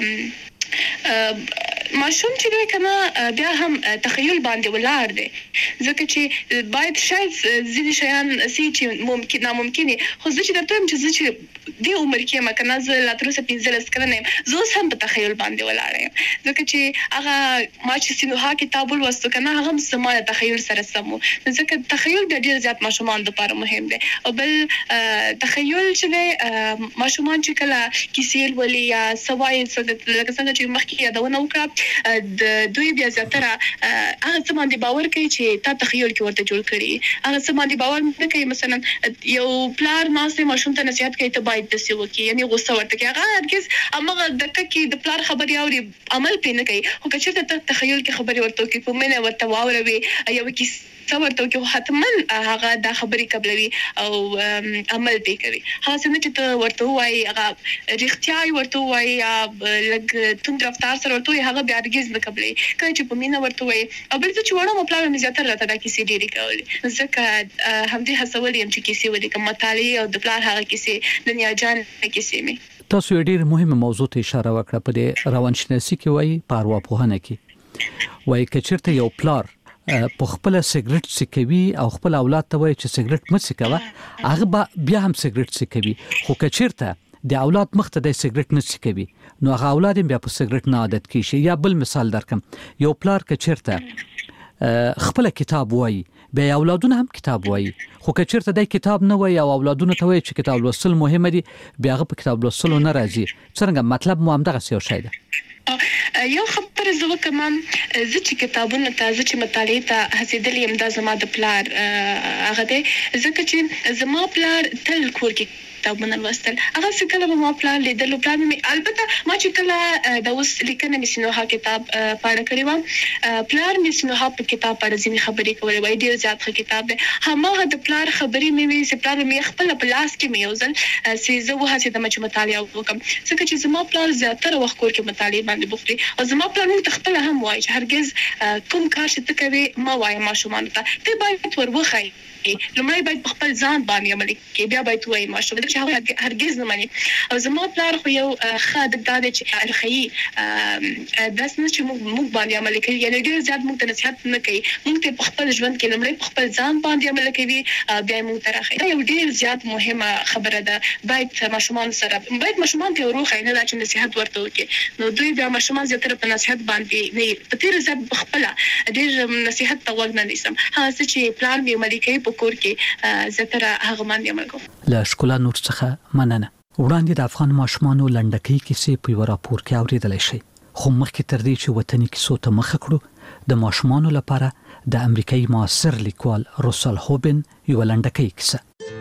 ماشوم چې دوی کنه بیا هم تخیل باندې ولاړ دي ځکه چې باید شاید ځینې شیان چې ممکن ناممکن خو ځکه چې درته چې د عمر کې مکنه زه لا تر اوسه 15 کلنه زه هم په تخیل باندې ولاړ یم ځکه چې هغه ما چې سینوها کتاب ولوستو کنه هغه سمه تخیل سره سمو ځکه تخیل د ډیر زیات ماشومان لپاره مهم دی. او بل تخیل چې ماشومان چې کله کیسې ولې یا سوای لکه څنګه چې مخکې یادونه وکړه د دوی بیا زیاتره هغه څه باندې باور کوي چې تا تخیل کې ورته جوړ کړي هغه څه باندې باور نه کوي. مثلا یو پلار ناسې ماشوم ته نصيحت کوي ته باید داسې وکړي یعنی غوسه ورته کوي هغه هرگز هغه دغه کې د پلار خبرې اوري عمل پې نه کوي. خو که چېرته ته تخیل کې خبرې ورته کوي په مینه ورته واوروي یو کیسه ورته کوي حتما هغه د خبرې قبلوي او عمل پې کوي. هغه څنګه چې ته ورته وایي هغه رښتیا ورته وایي لګ توند رفتار سره ورته هغه بیا هرگز نه قبلي کله چې په مینه ورته وایي. او بل څه چې وړم پلان مې زیاتره راته دا کیسې ډېرې کولې ځکه همدې هڅول یم چې کیسې ولیکم مطالعه او د پلان هغه کیسې دنیا جان کیسې مې. تاسو ډېر مهمه موضوع ته اشاره وکړه په دې روانشناسي کې وایي په ارواپوهنه کې وایي چې چېرته یو پلار په خپل سیګریټ څکوي او خپل اولاد ته وایي چې سیګریټ مه څکوه هغه بیا هم سیګریټ څکوي خو کچیرته د اولاد مخ ته د سیګریټ نه څکوي نو هغه اولاد بیا په سیګریټ نه عادت کیږي. یا بل مثال درکم یو پلار کچیرته خپل کتاب وایي بیا اولادونه هم کتاب وایي خو کچیرته د کتاب نه وایي او اولادونه ته وایي چې کتاب لوستل مهمه دي بیا هغه په کتاب لوستل نه راځي. څنګه مطلب مو هم دغه څه شی ده. یو خبره زه کوم زه چې کتابونه ته زه چې مطالعه ته هڅېدلې یم دا زما د پلار هغه دی ځکه چې زما پلار تل کور کې کتابونه لوستل هغه څه کله به ما پلان لیدل پلان مې البته ما چې کله د اوس لیکنه مې سينوها کتاب پاړه کړی و پلان مې سينوها په کتاب پاړه ځینې خبرې کولې وای ډېر زیات ښه کتاب دی هماغه د پلان خبرې مې وی چې پلان مې خپل په لاس کې مې یوزل چې زه وه چې د مچ مطالعه وکم ځکه چې زما پلان زیاتره وخت کور کې مطالعه باندې بوختي او زما پلان مې خپل هم وای چې هرگز کوم کار چې تکوي ما وای ما شومان ته باید ورخای لمړی باید خپل ځان باندې عمل کوي بیا باید وای ما شو چې هغه هرگز نه مانی او زما پلار خو یو خاطر دا چې الخی داس نه چې موږ باندې عمل کوي یعنی ډیر زیات موږ ته نصيحت نه کوي موږ ته خپل ژوند کې لمړی خپل ځان باندې عمل کوي بیا موږ ته راخي دا یو ډیر زیات مهمه خبره ده باید ماشومان سره باید ماشومان ته وروخی نه چې نصيحت ورته وکړي نو دوی بیا ماشومان زیاتره په نصيحت باندې نه په تیر ځب خپل ډیر نصيحت ته وګ نه نسم هغه چې پلان مې عملي کوي کور کې زتره هغه باندې عمل کوم. له ښکلا نور څخه مننه. وړاندې د افغان ماشومانو لنډکۍ کیسې په یو راپور کې اوریدل شي خو مخکې تر دې چې وطني کیسو ته مخ کړو د ماشومانو لپاره د امریکایي معاصر لیکوال روسل هوبن یو لنډکۍ کیسه.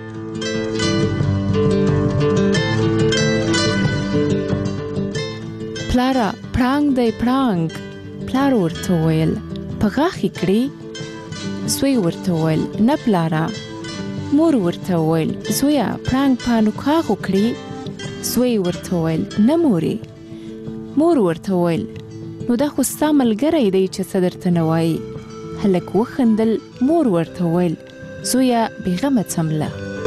پلارا پرانګ دی پرانګ پلار ورته ویل په غاښ کړي زوی ورته ویل نه پلارا مور ورته ویل زویا پرانګ پانو کاغو کړي زوی ورته ویل نه مور ورته ویل نو دا خو ستا ملګری دی چې څه درته نه وایي هلک وخندل مور ورته ویل زویا بېغمه څمله.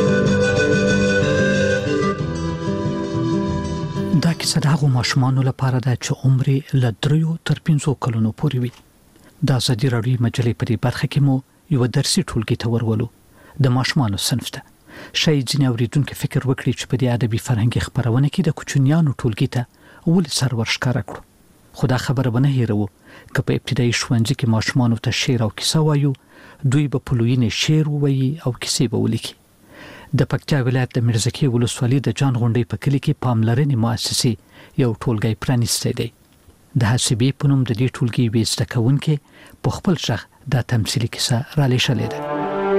دا کیسه د هغو ماشومانو لپاره ده چې عمر یې له 3 تر 5 کلونو پورې وي. د ازادي راډیو مجلې په دې برخه کې مو یو درسي ټولګي ته ورولو د ماشومانو صنف ته شاید ځینې اوریدونکو فکر وکړي چې په دې ادبي فرهنګي خبرونه کې د کوچنیانو ټولګي ته ول سرور ښکارا کړو خو دا خبره به نه هیرو که په ابتدایي ښوونځي کې ماشومانو ته شعر او کیسه وایو دوی به په لویینې شعر وایي او کیسې به ولیکي. د پکتیا ولایت د میرزکې ولسوالۍ د جان غونډۍ په کلي کې پاملرنې مؤسسې یو ټولګی پرانیستی دی. د حسابې په نوم د دې ټولګي وې زده کوونکي په خپل ځخ د تمثیلي کیسه را لېږلې ده.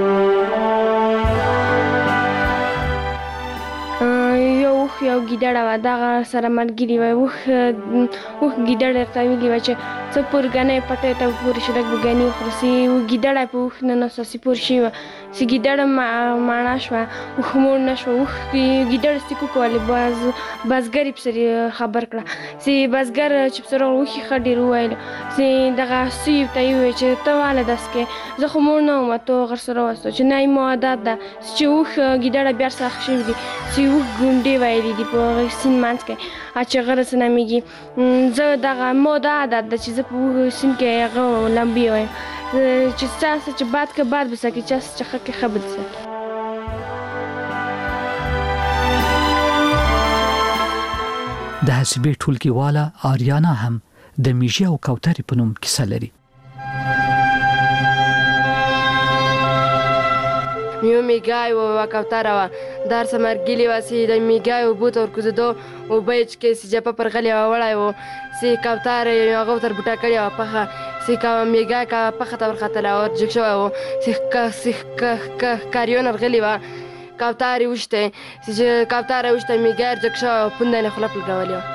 یو ګیدړه وه دغه سره ملګري وه اوښ ګیدړ ورته ویلي وه چې څه پورګنۍ پټۍ ته پورې شي لږ به ګني وخورو سي ګیدړه په اوښ ننوسته سي پورې شوې وه سي ګیدړه ماړه شوه اوښ موړ نه شوه اوښ ګیدړ سي وکولې بزګر یې پسې خبر کړه سي بزګر چې پسې راغله اوښ یې ښه ډېر وویل سي دغه سوی ته یې وویل چې ته واله داسې کوې زه خو موړ نه وم ته غر سره وستو چې نه مو عادت ده چې اوښ ګیدړه بیا څه ښه شوي دي سي اوښ ګونډې ویلي دي په سیند منځ کې چې غره څه نمیږي زه دغه ما دا عادت ده چې زه په سیند کې هغه لمبې وایم چې ستاسو چې باد که باد بسکي چاس چې ښه کې ښه بسکي. د حسابې ټولګیواله آریانا هم د میږي او کوترې په نوم کیسه لري. یو میګای و کوتره وه دا هر څه مرګلي وه سي د میګای اوبو ته ورکوزېدو اوبه یې چکې سي جپه پر غلې وه وړی و سي کوتره یې هغه ورته بوټه کړې وه پخه سي میګای پخه ته ورختله او جګ شوی و سي ښکاریان ورغلي وه کوترې وشتې سي چې کوتره وشته میګای جګ شوی و پونده یې خوله پلګولې وه.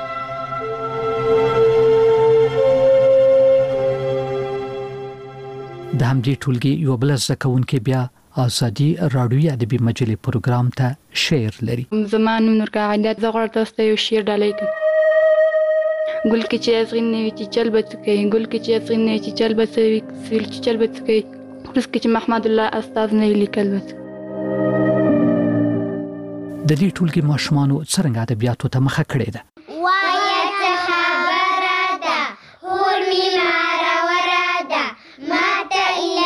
د همدې ټولګي یو بله زده کوونکې بیا ازادي راډیوي ادبي مجلې پروګرام ته شعر لري. زما نوم نورګل عالیت زه غواړم تاسو ته یو شعر ډالۍ کړم. ګل کې چې ازغین نه وي چې چل به څه کوي ګل کې چې ازغین نه وي چې چل به څه وي چې چل به څه کوي اوس کې چې محمد الله استاد نه وي لیکل به د دې ټولګي ماشومانو څرنګه ادبیاتو ته مخه کړې ده. وایه څه خبره ده هور مې ماروره ده ما ته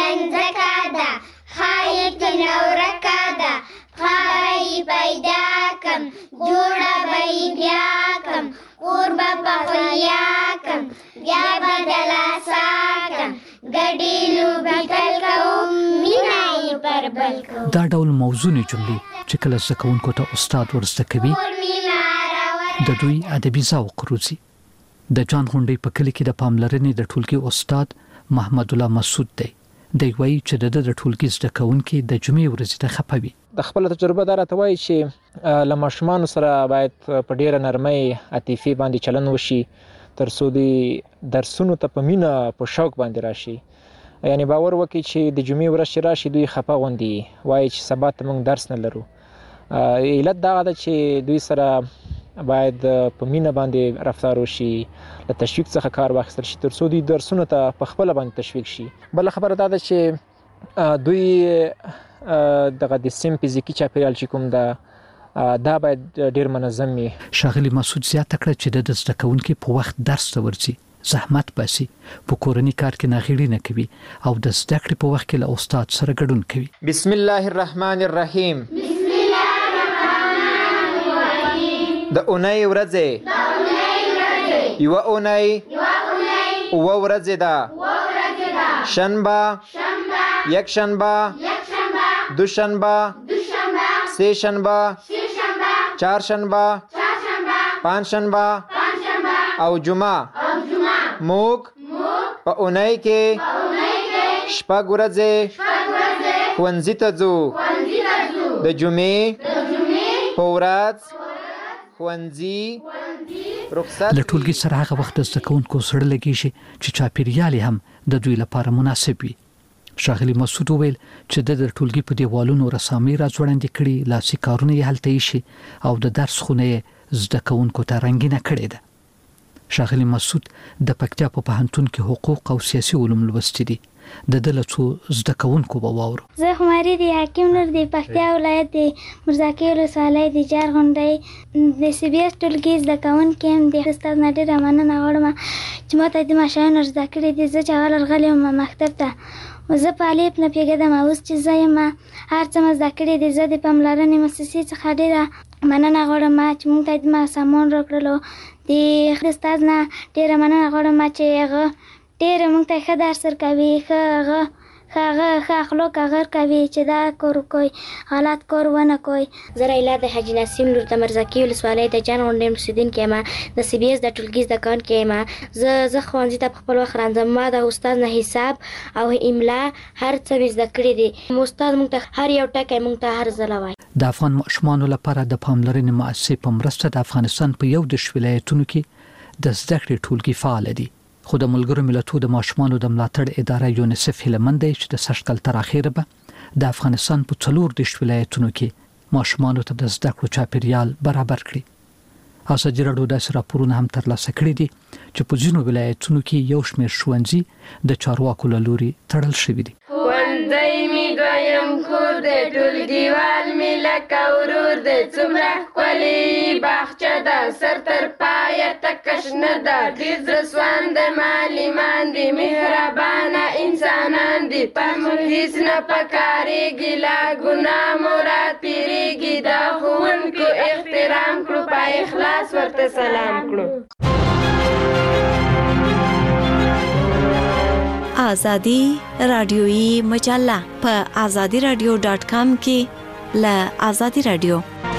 کم جوړه به بیا کم اور به پخیا کم بیا به دلاسا کم ګډې لوبې تل کوم مینه یې پر بل کوم. دا ډول موضوعي جملې چې کله زده کوونکو ته استاد ورزده کوي د دوی ادبي ذوق روزي. د جان غونډې په کلی کې د پاملرنې د ټولګي استاد محمد الله مسعود دی. دی وایي چې د ټولګي زده کوونکي د جمعې ورځې ته خپوي. د خپل تجربه دا راته وایي چې له ماشومانو سره باید په ډیره نرمۍ عاطفي باندې چلند وشي تر څو د درسونو ته په مینه په شوق باندې راشي. یعنی باور وکړي چې د جمعې ورځ چې راشي دوی خپه غوندي وایي چې سبا ته موږ درس نه لرو. علت دا ده چې دوی سره باید په مینه باندې رفتار وشي، له تشویق څخه کار واخیستل شي تر څو دوی درسونه ته په خپل باندې تشویق شي. بل خبره دا ده چې دوی دغه د سیم فزیکی چاپیریال چې کوم دا باید ډیر منظم وي. شاغلی مسعود زیاته کړه چې د زده کوونکي په وخت درس ته ورځي، زحمت باسي، په کورنۍ کار کې ناغېړي نه کوي او د زده کړې په وخت کې له استاد سره ګډون کوي. بسم الله الرحمن الرحیم. د اونۍ ورځې یو اونۍ او ورځې ده شنبه یک شنبه دوشنبه سه شنبه چهار شنبه پنج شنبه او جمعه. موږ په اونۍ کې شپږ ورځې ښوونځي ته ځو. د جمعې په ورځ ښوونځي رخصت. له ټولګي سره هغه وخت زده کوونکو سره لګیږي چې چاپیریال هم د دوی لپاره مناسب وي. شاغلی مسعود ویل چې د ټولګي په دیوالونو رسامي راځوړندې کړي، لاسي کارونه یې هلته شي او د درس خونه زده کوونکو ته رنګینه کړې ده. شاغلی مسعود د پکتیا په پوهنتون کې حقوق او سیاسي علوم لوستي دي. د دلته زده کوونکو به واورو. زه خماري دی حکیم نور دی پکتیا ولایت دی مرزاکی ولسوالۍ دی جار غونډۍ د سی بي اس ټولګي زده کوونکي هم د استاد نادر مننه غواړم چې ماته د ماشاینو زده کړې دي. زه چې اول راغلی وم مکتب ته زه په الف نه پیږدم، اوس چې زه یم هر څه مې زده کړې دي. زه د پاملرنې مؤسسې څخه ډېره مننه غواړم چې موږ ته د سامان راکړلو. د استاد نه ډېره مننه غواړم چې هغه ډېر موږ ته ښه درس ورکوي، ښه اخلاق هغه کوي چې دا کار کوي غلط کار ونه کوي. زه رایلا د حاجي نسیم لور د مرزاکی ولسوالۍ د جان غونډۍ اوسېدونکې یم. د سی بي اس د ټولګي زده کوونکې یم. زه ښوونځي ته په خپل وخت راځم. ما د استاد نه حساب او املا هر څه مې زده کړي دي. استاد موږ ته هر یو ټکی موږ ته هر ځله وایي. د افغان ماشومانو لپاره د پاملرنې مؤسسې په مرسته د افغانستان په 11 ولایتونو کې د زده کړې ټولګي فعال دي. خو د ملګرو ملتونو د ماشومانو د ملاتړ اداره یونیسف هیلمند دی چې د سږکال تر اخره به د افغانستان په 14 ولایتونو کې ماشومانو ته د زده کړو چاپیریال برابر کړي. ازادي راډیو د راپورونه هم ترلاسه کړي دي چې په ځینو ولایتونو کې یو شمېر ښوونځي د چارواکو له لوري تړل شوي دي. ښوونځی مې دویم کور دی، ټولګیوال مې لکه ورور دی. څومره ښکلې باغچه ده، سر تر پایه تکه شنه ده. ډېر زړه سوانده معلمان دي، مهربانه انسانان دي. په موږ هېڅ نه پکارېږي، لا ګناه مو راتېرېږي. د ښوونکو احترام کړو، په اخلاص ورته سلام کړو. آزادی رادیویی مجله په azadiradio.com کې له آزادی رادیو.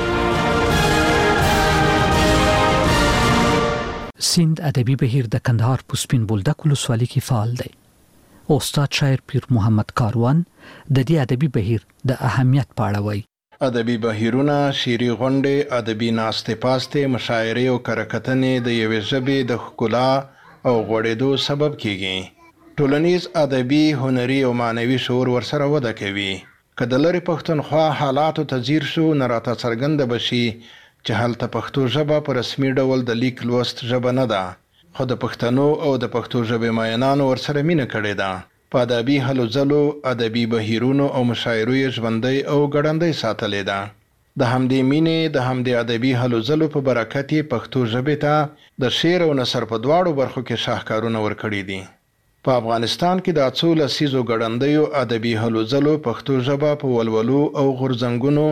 سیند ادبي بهیر د کندهار په سپین بولدک ولسوالۍ کې فعال دی. استاد شاعر پیر محمد کاروان د دې ادبي بهیر د اهمیت په اړه وایي. ادبي بهیرونه، شعري غونډې، ادبي ناستې پاستې، مشاعرې او کرکټنې د یوې ژبې د ښکلا او غوړېدو سبب کیږي. ټولنیز ادبي، هنري او معنوي شعور ورسره وده کوي. که د لرې پښتونخوا حالاتو ته ځیر شو نو راته څرګنده به شي چې هلته پښتو ژبه په رسمي ډول د لیک لوست ژبه نه ده، خو د پښتنو او د پښتو ژبې مینانو ورسره مینه کړې ده. په ادبي هلو ځلو، ادبي بهیرونو او مشاعرو یې ژوندۍ او ګړندۍ ساتلې ده. د همدې مینې، د همدې ادبي هلو ځلو په برکت یې پښتو ژبې ته د شعر او نثر په دواړو برخو کې شاهکارونه ورکړي دي. په افغانستان کې د څو لسیزو ګړندیو ادبي هلو ځلو پښتو ژبه په ولولو او غورځنګونو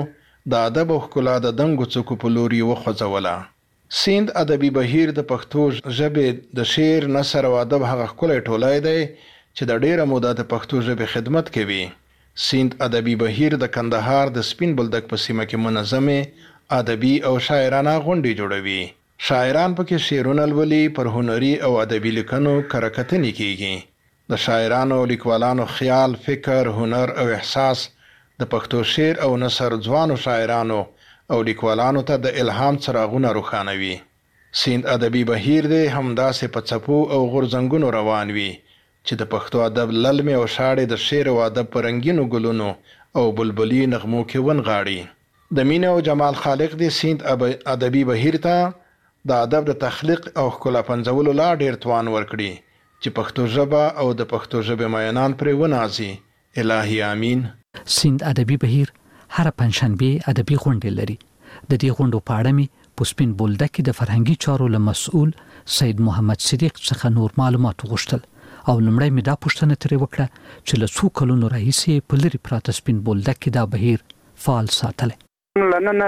د ادب او ښکلا د دنګو څوکو په لوري وخوځوله. سیند ادبي بهیر د پښتو ژبې د شعر، نثر او ادب هغه ښکلی ټولۍ دی چې د ډیره موده د پښتو ژبې خدمت کوي. سیند ادبي بهیر د کندهار د سپین بولدک په سیمه کې منظمې ادبي او شاعرانه غونډې جوړوي. شاعران پکې شعرونه لولي، پر هنري او ادبي لیکنو کره-کتنې کیږي. د شاعرانو او لیکوالانو خیال، فکر، هنر او احساس د پښتو شعر او نثر ځوانو شاعرانو او لیکوالانو ته د الهام څراغونه روښانوي. سیند ادبي بهیر دی همداسې په څپو او غورځنګونو روان وي چې د پښتو ادب للمې او شاړې د شعر او ادب په رنګینو ګلونو او بلبلي نغمو کې ونغاړي. د مینې او جمال خالق دی سیند ادبي بهیر ته د ادب د تخلیق او ښکلا پنځولو لا ډیر توان ورکړي چې پښتو ژبه او د پښتو ژبې مینان پرې ونازي. الهي امین. سیند ادبي بهیر هر پنځشنبه ادبي غونډه لري. د دې غونډو په اړه مې په سپین بولدک کې د فرهنګي چارو له مسؤل سید محمد صدیق څخه نور معلومات وغوښتل او لمړی مې دا پوښتنه ترې وکړه چې له څو کلونو راهیسې په لرې پراته سپین بولدک کې دا بهیر فعال ساتلی. لنن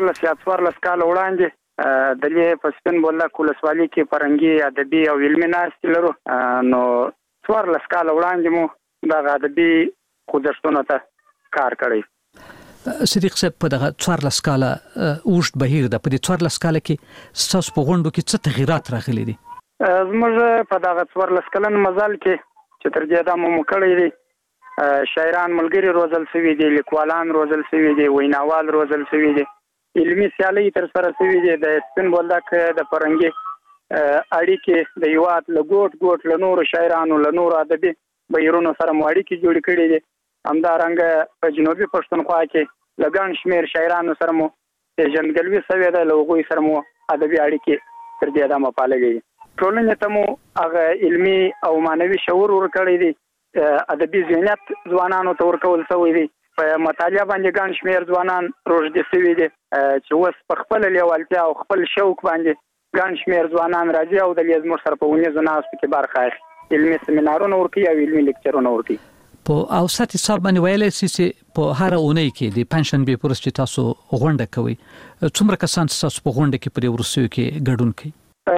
14 کال وړاندې د دې په سپین بولدک ولسوالۍ کې فرهنګي ادبي او علمي ناستې لرو. نو 14 کال وړاندې مو دغه ادبي خوځښتونو ته کار کړی. صدیق صاحب په دغه 14 کاله اوږد بهیر د په دې 14 کاله کې ستاسو په غونډو کې څه تغیرات راغلي دي؟ زموږ په دغه 14 کلن مزل کې چې تر دې دا مو کړی دی شاعران ملګری روزل شوي دي، لیکوالان روزل شوي دي، ویناوال روزل شوي دي، علمي سیالۍ تر سره شوي دي. د سپین بولدک د فرهنګي اړیکې د هیواد له ګوټ له نورو شاعرانو له نورو ادبي بهیرونو سره مو اړیکې جوړې کړې دي. همدارنګه په جنوبي پښتونخوا کې له ګڼ شمېر شاعرانو سره مو پېژندګلوي شوې ده، له هغوی سره مو ادبي اړیکې تر دې دمه پاللې دي. ټولنې ته مو هغه علمي او معنوي شعور ورکړی دی، ادبي ذهنیت ځوانانو ته ورکول شوی دی. په مطالعه باندې ګڼ شمېر ځوانان روږدي شوي دي چې اوس په خپله لیوالتیا او خپل شوق باندې ګڼ شمېر ځوانان راځي او د زموږ سره په ونیزو ناستو کې برخه اخلي، علمي سیمینارونه ورکوي او علمي لیکچرونه ورکوي. په اوسط حساب باندې ویلی سي چې په هر اونۍ کې د پنځشنبې په ورځ چې تاسو غونډه کوئ، څومره کسان تاسو په غونډه کې په دې وروستیو کې ګډون کوي؟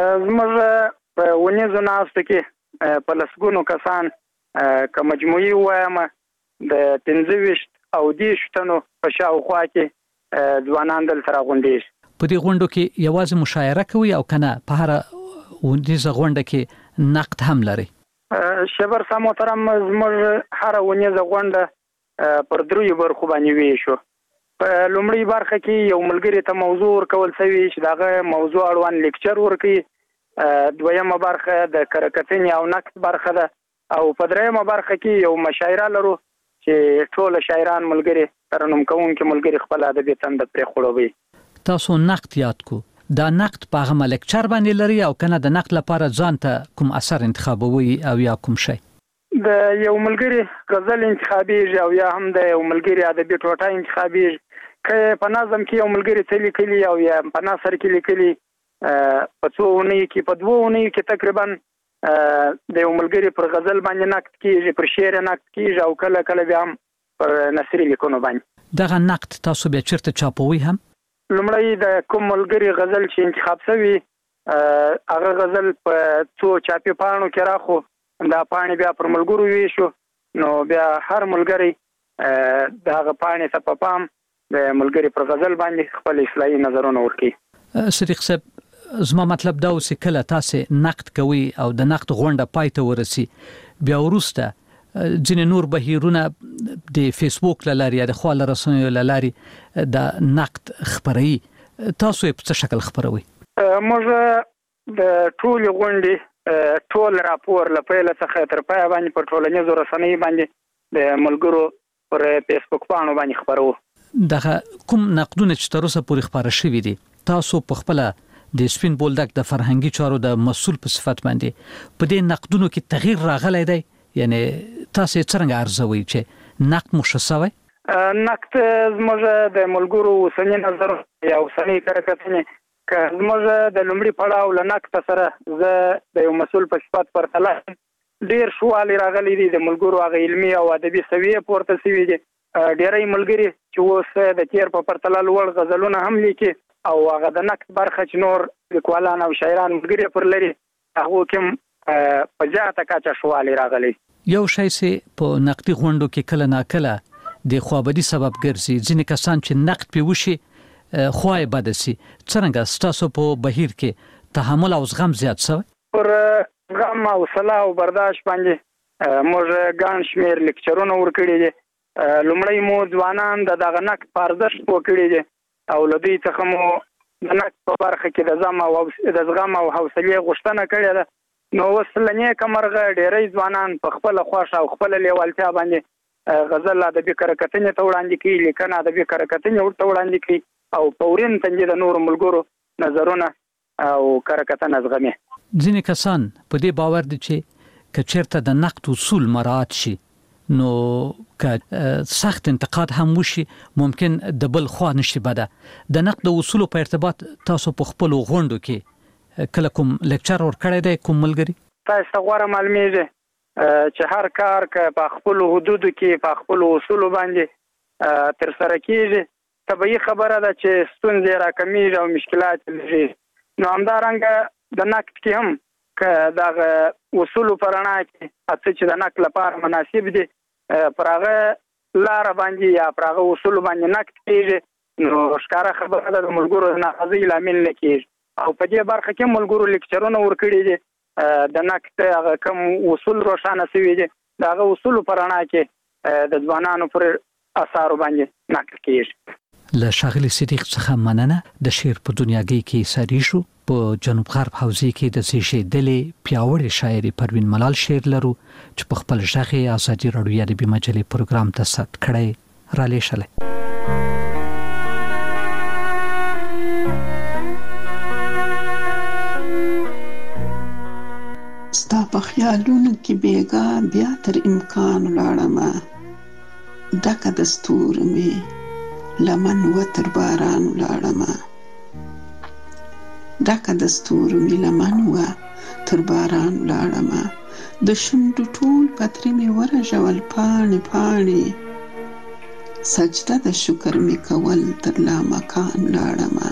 زموږ په ونیزو ناستو کې په لسګونو کسان که مجموعي ووایم د 15 او 10 تنو په شاوخوا کې ځوانان دلته راغونډېږي. په دې غونډو کې یوازې مشاعره کوي او کنه په هر ونیزه غونډه کې نقد هم لري؟ شبر سم محترم، زموږ هر ونیزه غونډه پر 3 برخو باندې ویشو. په لومړی برخه کې یو ملګری ته موضوع ورکول شوی چې دغه موضوع اړوند لیکچر ورکوي. دویمه برخه د کره-کتنې او نقد برخه ده او په دریمه برخه کې یو مشاعره لرو چې ټول شاعران ملګری ترنم کوونکي ملګری خپل ادبي تنده پرې خړوي. تاسو نقد یاد کو، دا نقد په هغه لیکچر باندې لري او کنه د نقد لپاره ځان ته کوم اثر انتخابوي او یا کوم شی؟ د یو ملګری غزل انتخابیږي او یا هم د یو ملګری ادبي ټوټه انتخابیږي. که په نظم کې یو ملګری څه لیکلي او یا په نثر کې لیکلي، په 2 اونۍ کې په 2 اونۍ کې تقریبا د یو ملګری پر غزل باندې نقد کیږي، پر شعر نقد کیږي او کله کله بیا هم پر نثري لیکنو باندې. دغه نقد تاسو بیا چیرته چاپوي هم؟ لومړی د کوم ملګری غزل چې انتخاب شوی هغه غزل په 2 چاپي پاڼو کې راخو، دا پاڼې بیا پر ملګرو ویشو، نو بیا هر ملګری دغه پاڼې ته په پام د ملګری پر غزل باندې خپل اصلاحي نظرونه ورکوي. صدیق صاحب، زما مطلب دا اوس کله تاسو نقد کوي او د نقد غونډه پای ته ورسي، بیا وروسته ځینې نور بهیرونه د فیسبوک له لارې یا د خواله رسنیو له لارې د نقد خپروي، تاسو یې په څه شکل خپروي؟ موږ د ټولې غونډې ټول راپور له پیله څخه تر پایه باندې په ټولنیزو رسنیو باندې د ملګرو پر فیسبوک پاڼو باندې خپرو. دغه کوم نقدونه چې تر اوسه پورې خپاره شوي دي، تاسو په خپل د سپین بولدک د فرهنګي چارو د مسؤل په صفت باندې په دې نقدونو کې تغییر راغلی دی؟ یعنی تاسو څنګه ارزوي چې نقد مو ښه شوی؟ نقد زموږ د ملګرو اوسنی نظر یا اوسنی کره-کتنې که زموږ د لومړي پړاو له نقد سره زه د یو مسؤل په صفت پرتله ډیر شوالی راغلی دی. د ملګرو هغه علمي او ادبي سویې پورته شوي دي. ډیری ملګري چې اوس د تیر په پرتله لوړ غزلونه هم لیکي او هغه د نقد برخه چې نور لیکوالان او شاعران ملګري پر لري هغه کوم په زیاته کچه شوالی راغلی. یو شی چې په نقدي غونډو کې کله ناکله د خوابدي سبب ګرځي. ځینې کسان چې نقد پی وشي خوای بد سي. څنګه ستاسو په بهیر کې تحمل او زغم زیات شوی؟ پر زغم او حوصله او برداشت باندې موږ ګڼ شمېر لیکچرونه ورکړي دي. لومړی مو ځوانان دغه نقد په ارزښت وکړي دي او له دوی څخه مو د نقد په برخه کې د زغم او حوصلې غوښتنه کړې ده. نو اوس له نیکه مرغه ډېری ځوانان په خپله خوښه او خپله لیوالتیا باندې غزل ادبي کره کتنې ته وړاندې کوي، لیکنه ادبي کره کتنې ورته وړاندې کوي او په ورین تندي د نورو ملګرو نظرونه او کره کتنه زغمي. ځینې کسان په دې باور دي چې که چېرته د نقد اصول مراعات شي نو که سخت انتقاد هم وشي ممکن د بل خوا نشي بده. د نقد اصول په ارتباط تاسو په خپل غونډو کې کله کوم لیکچر ورکړی دی کوم ملګری؟ تاسو غواړم معلومیږي چې هر کار که په خپل حدودو کې په خپل اصول باندې تر سره کیږي طبيعي خبره ده چې ستونزې راکمیږي او مشکلات لري. نو همدارنګه د نقد کې هم که دغه اصول په رڼا کې څه چې د نقد لپاره مناسب دي پر هغه لاره باندې یا پر هغه اصول باندې نقد کېږي نو ښکاره خبره ده د ملګرو د ناراضۍ لامل نه کېږي. او په دې برخه کې ملګرو لیکچرونه ورکړي دي د نقد هغه کوم اصول روښانه شوي دي د هغه اصولو په رڼا کې د ځوانانو پر اثارو باندې نقد کېږي. له ښاغلي صدیق څخه مننه. د شعر په دنیاګۍ کې ساري شو. په جنوب غرب حوزې کې د زیږیدلې پیاوړې شاعري پروین ملال شعر لرو چې په خپل ژغ ازادي راډیو ادبي مجلې پروګرام ته ثبت کړی را لېږلی. ستا په خیالونو کې بیګا بیا تر امکان ولاړمه ډکه د ستورو مې لمن و تر باران ولاړمه ډکه د ستورو مې لمن و تر باران ولاړمه د شونډو ټول پتري مې ورژول پاڼې پاڼې سجده د شکر مې کول تر لامکان ولاړمه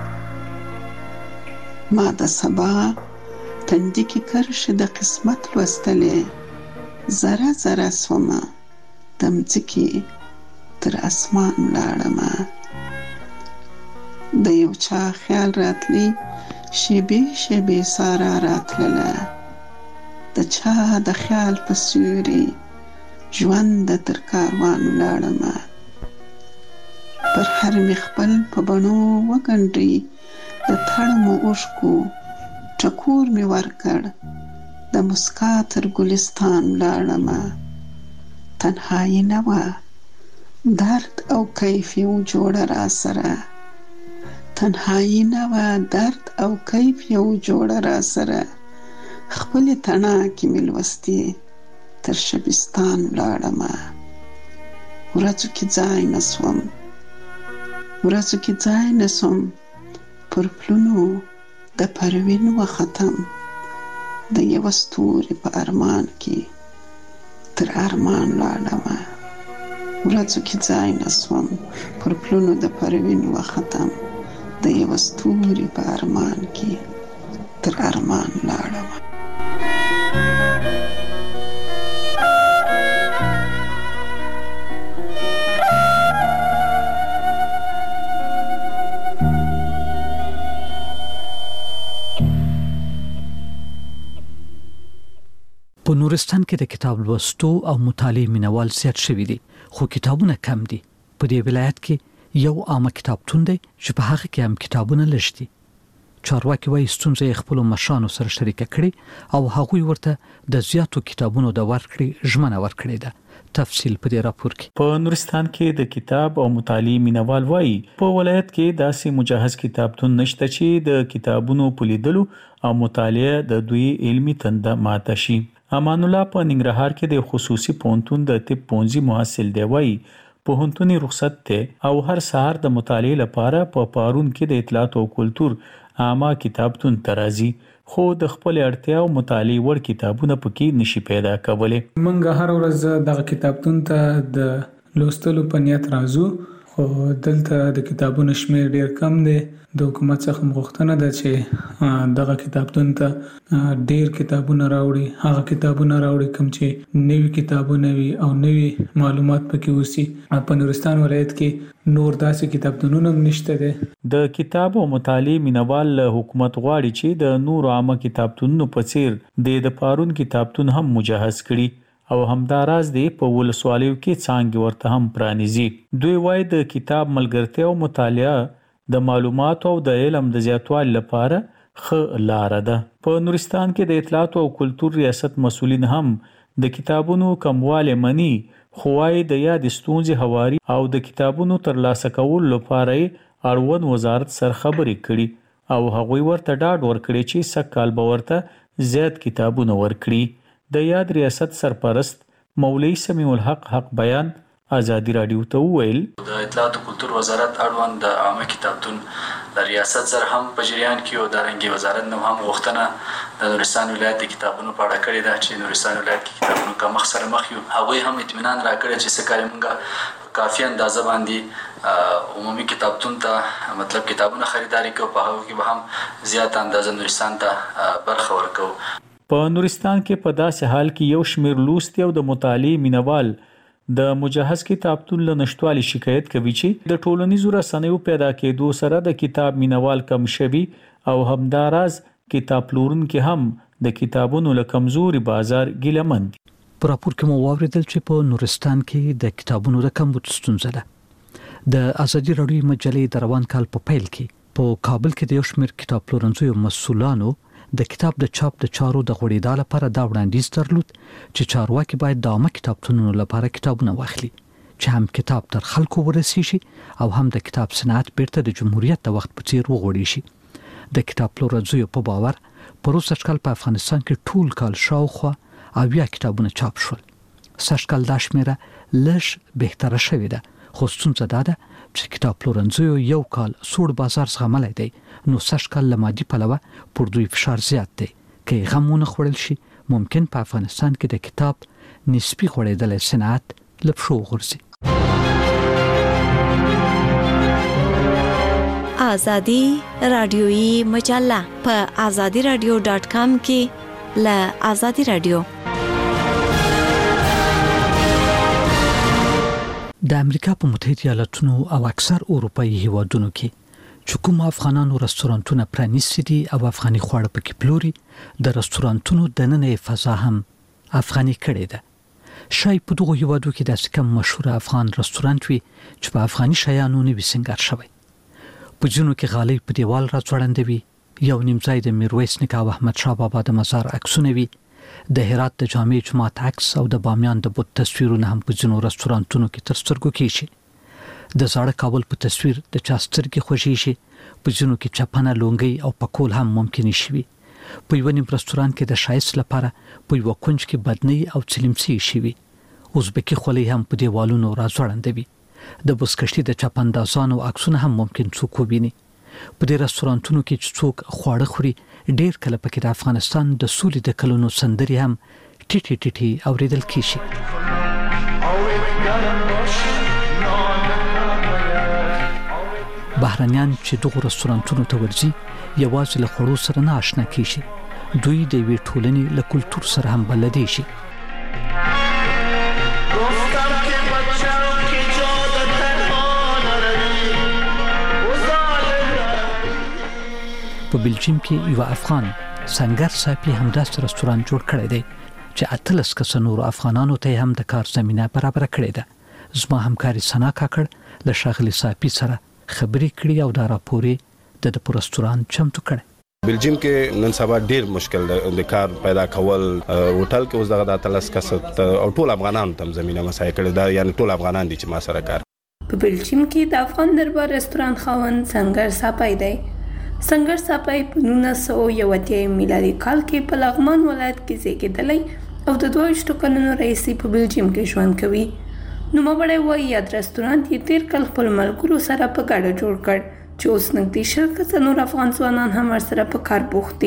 ما د سبا تندي کې کرښې د قسمت لوستلې ذره ذره سومه د مځکې تر اسمان ولاړمه د یو چا خیال راتلی شیبې شیبې سارا راتلله د چا د خیال په سیوري ژوند تر کاروان ولاړمه پر هر مې خپل په بڼو وګنډي د تړمو اوښکو ټکور مې ورکړ د مسکا تر ګلستان ولاړمه تنهایي نه وه درد او کیف یو جوړه را سره تنهایی نه وه درد او کیف یو جوړه را سره خپلې تڼاکې مې لوستې تر شبستان ولاړمه ورځو کې ځای نه سوم پر پلونو د پروین وختم د یوه ستوري په ارمان کې تر ارمان ولاړمه ورځو کې ځای نه سوم پر پلونو د پروین وختم د یوه ستوري په ارمان کې تر ارمان ولاړمه. په نورستان کې د کتاب لوستو او مطالعې مینوال زیات شوي دي خو کتابونه کم دي. په دې ولایت کې یو عامه کتابتون دی چې په هغه کې هم کتابونه لږ دي. چارواکي وايي ستونزه یې خپلو مشرانو سره شریکه کړې او هغوی ورته د زیاتو کتابونو د ورکړې ژمنه ورکړې ده. تفصیل په دې راپور کې. په نورستان کې د کتاب او مطالعې مینوال وايي په ولایت کې داسې مجهز کتابتون نشته چې د کتابونو په لیدلو او مطالعه د دوی علمي تنده ماته شي. امان الله په ننګرهار کې د خصوصي پوهنتون د طب پوهنځي محصل دی. وايي پوهنتوني رخصت ته او هر سهار د مطالعې لپاره په پارون کې د اطلاعات او کلتور عامه کتابتون ترازی خو د خپل اړتیا او مطالعې ور کتابونه پکې نشي پیدا کولای. منګه هر ورځ د کتابتون ته د لوستلو په نیت راځو خو دلته د کتابونو شمیر ډیر کم دی. د حکومت څخه غوښتنه ده چې دغه کتابتون ته ډیر کتابونه راوړي، هغه کتابونه راوړي کوم چې نوي کتابونه وي او نوي معلومات پکې وسی. په نورستان ولایت کې نور داسې کتابتونونه نشته دي. د کتاب او مطالعې مینوال حکومت غواړي چې د نور عامه کتابتونونو په څیر د پارون کتابتون هم مجهز کړي او همداراز دی په ولسوالیو کې څانګې ورته هم پرانیزي. دوی وایي د کتاب ملګرتیا او مطالعه د معلوماتو او د علم د زیاتوالي لپاره ښه لاره ده. په نورستان کې د اطلاعات او کلتور ریاست مسؤلین هم د کتابونو کموالی مني، خو وايي د یادې ستونزې هواري او د کتابونو ترلاسه کولو لپاره اړوند وزارت سره خبرې کړي او هغوی ورته ډاډ ورکړي چې سږکال به ورته زیات کتابونه ورکړي. د یاد ریاست سرپرست مولوي سمیع الحق حق بیان آزادي رادیو ته وویل د اطلاعات او کلتور وزارت اړوند د عامه کتابتون د ریاست سره هم په جریان کې او د رنګي وزارت نو هم غوښتنه د نورستان ولایت د کتابونو په اړه کړې ده چې نورستان ولایت کې کتابونو کمښت سره مخ یو. هغوی هم اطمینان راکړی چې سږکال موږ کافي اندازه باندې عمومي کتابتون ته مطلب کتابونه خریداري کوو، په هغو کې به هم زیاته اندازه نورستان ته برخه ورکوو. په نورستان کې په داسې حال کې یو شمیر لوستي او د مطالعې مینوال د مجهز کتابتون له نشټوالي شکایت کوي چې د ټولنیزو رسنیو پیدا کېدو سره د کتاب مینوال کم شوي او همداراز کتاب پلورونکي هم د کتابونو له کمزوري بازار ګیلهمن دي. په راپور کې مو واوریدل چې په نورستان کې د کتابونو د کمبود ستونزه ده. د ازادي راډیو مجلې د روان کال په پیل کې په کابل کې د یو شمیر کتاب پلورنځیو مسؤلانو د کتاب د چاپ د چارو د غوړېدا لپاره دا وړاندیز درلود چې چارواکي باید د عامه کتابتونونو لپاره کتابونه واخلي چې هم کتاب تر خلکو ورسیږي او هم د کتاب صنعت بیرته د جمهوریت د وخت په څیر وغوړي شي. د کتاب پلورنځیو په باور پروسږ کال په افغانستان کې ټول کال شاوخوا 80 کتابونه چاپ شول. سږ کال دا شمیره لږ بهتره شوې ده، خو ستونزه دا ده چې کتاب پلورنځیو یو کال سوړ بازار زغملی دی، نو سږ کال له مادي پلوه پر دوی فشار زیات دی. که یې غم ونه خوړل شي ممکن په افغانستان کې د کتاب نسبي غوړېدلی صنعت له پښو وغورځي. آزادي رادیویی مجله په azadiradio.com کې له آزادي رادیو. د امریکا په متحده ایالاتونو او اکثر اروپایي هیوادونو کې چې کوم افغانانو رستورانتونه پرانیستي دي او افغاني خواړه پکې پلوري، د رستورانتونو دننه فضا هم افغاني کړې ده. شاید په دغه هیوادو کې داسې کوم مشهور افغان رستورانت وي چې په افغاني شیانو نه وي سنګار شوی. په ځینو کې غالۍ په دیوال راځوړندوي، یو نیم ځای د میرویس نیکه او احمد شاه بابا د مزار عکسونه وي، د هرات د جامع جماعت عکس او د بامیان د بت تصویرونه هم په ځینو رستورانتونو کې تر سترګو کېږي. د زاړه کابل په تصویر د چا سترګې خوږې شي، په ځینو کې چپنه لونګۍ او پکول هم ممکن شي. په یو نیم رستوران کې د شایست لپاره په یو کونج کې بدنۍ او چلیمسي شي. ازبکی خولۍ هم په دیوالونو راځوړندوي. د بسکشتي د چپندازانو عکسونه هم ممکن څوک وویني. په دې رستورانتونو کې چې څوک خواړه خوري ډیر کله پکې د افغانستان د سولې د کلونو سندري هم ټټي ټټي اوریدل کیږي. بهرنیان چې دغه رستورانتونو ته ورځي یوازې له خوړو سره نه آشنا کیږي، دوی د یوې ټولنې له کلتور سره هم بلدي شي. په بلجیم کې یو افغان سنگر صاحب همداسې رستوران جوړ کړی دی چې 18 کس نور افغانانو ته هم د کار زمينه برابر کړې ده. زما همکاري سنا کاکړ له شاغلي صاحب سره خبرې کړې او دا راپورې د رستوران چمتو کړ. بلجیم کې نن سبا ډیر مشکل د کار پیدا کول، هوټل کې اوس دغه 18 کس او ټول افغانانو ته زمينه مسای کړی دا، یعنی ټول افغانان دي چې ما سره کار. په بلجیم کې د افغان دربار رستوران خاوند سنگر صاحب دی. سنگر صاحب په 1981 میلادي کال کې په لغمان ولایت کې زیږیدلی او د 22 کلونو راهیسې په بلجیم کې ژوند کوي. نوموړی وایي یاد رستورانت یې تیر کال خپل ملګرو سره په ګډه جوړ کړ چې اوس نږدې 100 کسه نور افغان ځوانان هم ورسره په کار بوخت دي.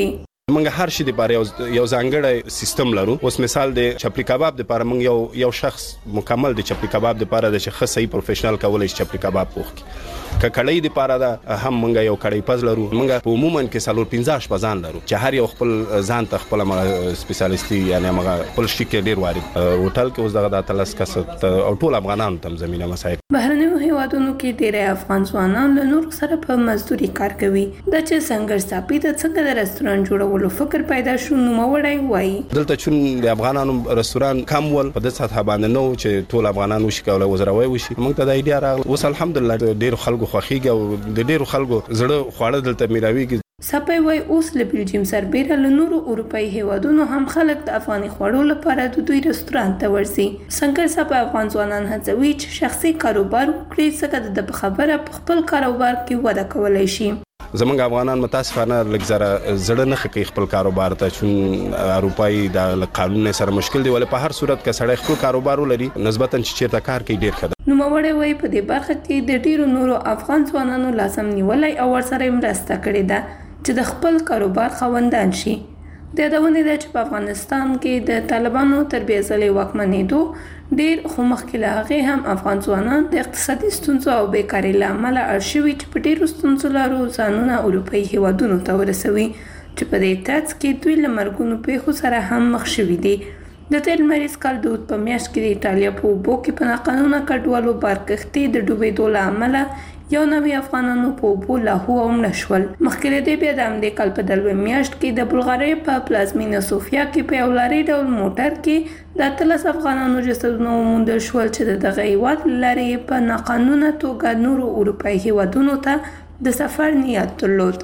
موږ هر شي د لپاره یو ځانګړی سیستم لرو. اوس مثال د چپلی کباب د لپاره موږ یو شخص مکمل د چپلی کباب د لپاره د شخص صحیح پروفیشنل کولای شي چپلی کباب پوښي. که کړی د لپاره دا هم موږ یو کړی پز لرو. موږ عموما کې سالور 15 پزان لرو چې هر یو خپل ځان ته خپل سپیشلیسټي یعنی موږ خپل شي کې ډیر وارد هوټل کې اوس دغه د تلس کس او ټول افغانانو تم زمينه مسایل. بهرنیو هیوادونو کې ډېر افغان ځوانان له نور سره په مزدوري کار کوي. د چې څنګه سپی د څنګه د رستورانت جوړولو فکر پیدا شو نو موړی وایي دلته چې د افغانانو رستوران کم ول په دې سطح باندې نو چې ټول افغانانو شي کولای وزروي وشي. موږ ته د ایډیا راغله. اوس الحمدلله ډېر خلکو خوخيږي او د ډېر خلکو زړه خواړه دلته میراويږي. سپی وای اوس له بلجیم سربېره له نورو اروپאי هیوادونو هم خلک د افغاني خوړو لپاره د دوی رستورانت ته ورځي. څنګه سپی افغان ځوانان هڅوي چې شخصي کاروبار وکړي څنګه د خبره په خپل کاروبار کې وده کولای شي. زمونږ افغانان متاسفانه لږ زړه نه کوي خپل کاروبار ته چې اروپאי د قانون سره مشکل دی ولې په هر صورت کې سړی خپل کاروبار ولري نسبتا چې چیرته کار کوي ډیر ښه ده. نو موړی وای په دې برخه کې د ډیرو نورو افغان ځوانانو لازم نیولای او ورسره مرسته کړې ده چې د خپل کاروبار خوندان شي. د یادونې ده چې په افغانستان کې د طالبانو تر بیا ځلې واکمنېدو ډیر خو مخکې له هغې هم افغان ځوانان د اقتصادي ستونزو او بیکارۍ له امله اړ شوي چې په ډیرو ستونزو لارو ځانونه اروپאי هیوادونو ته ورسوي چې په دې ترڅ کې دوی له مرګونو پیښو سره هم مخ شوي دي. د تیر مریض کال د په میاشت کې د ایټالیا په اوبو کې په ناقانونه کډوالو بارکښتۍ د ډوبېدو له امله یو نوی افغانانو په اوبو لاهو او مړه شول. مخکې له دې بیا د همدې کال په دلوي میاشت کې د بلغارۍ په پلازمینه سوفیا کې په یو لارۍ ډول موټر کې د 13 افغانانو جسدونه وموندل شول چې د دغه هیواد له لارې په ناقانونه توګه نورو اروپאי هیوادونو ته د سفر نیت درلود.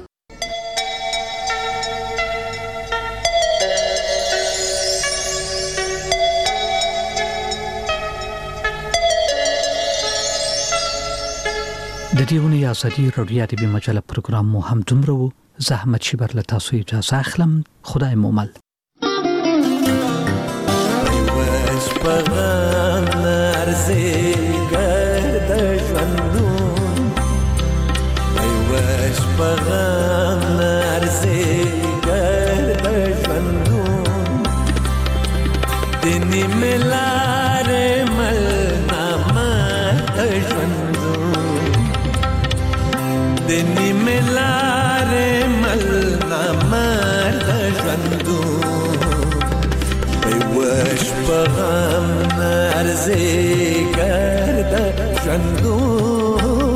د دې ونې ازادي رادیو د مجله پروګرام مو هم دومره وو. زحمت شي بر له تاسو اجازه اخلم. خدای مو مل. وش پغام نرزي ګرد ژوندون وش پغام نرزي ګرد ژوندون دني ملار مل نامه ژوندون دني ملار مل نامه ژوندون وش پغام نرزي ګرد ژوندون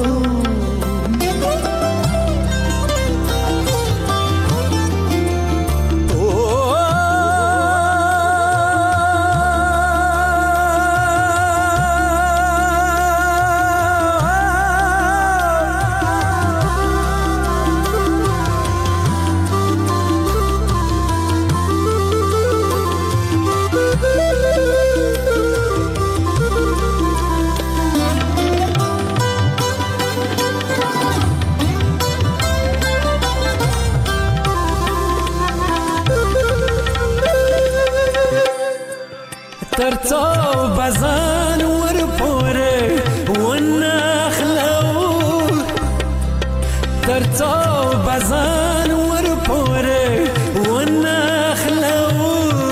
ترڅو بزان ور پورې ونخلو ترڅو بزان ور پورې ونخلو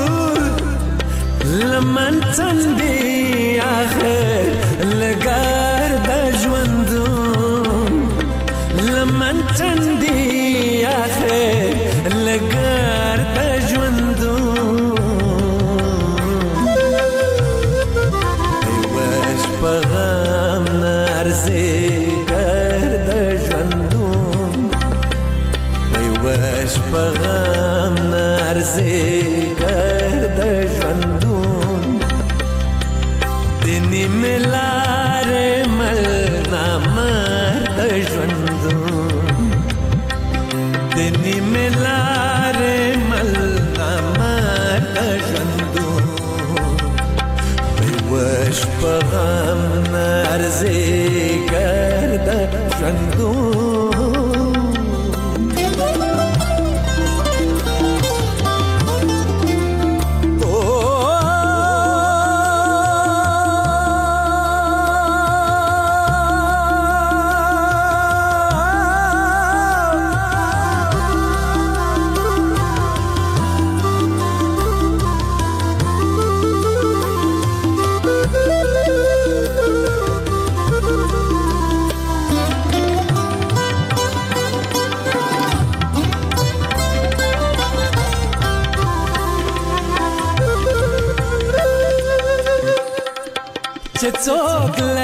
لمن تندي اخر لګار د ژوندون لمن تندي اخر لګار د ژوندون پغام نرزي ګرد ژوندون وش پغام نرزي ګرد ژوندون دني ملار مل نامه ژوندون دني ملار مل نامه ژوندون وش پغام نرزي ګرد ژوندون چې څوک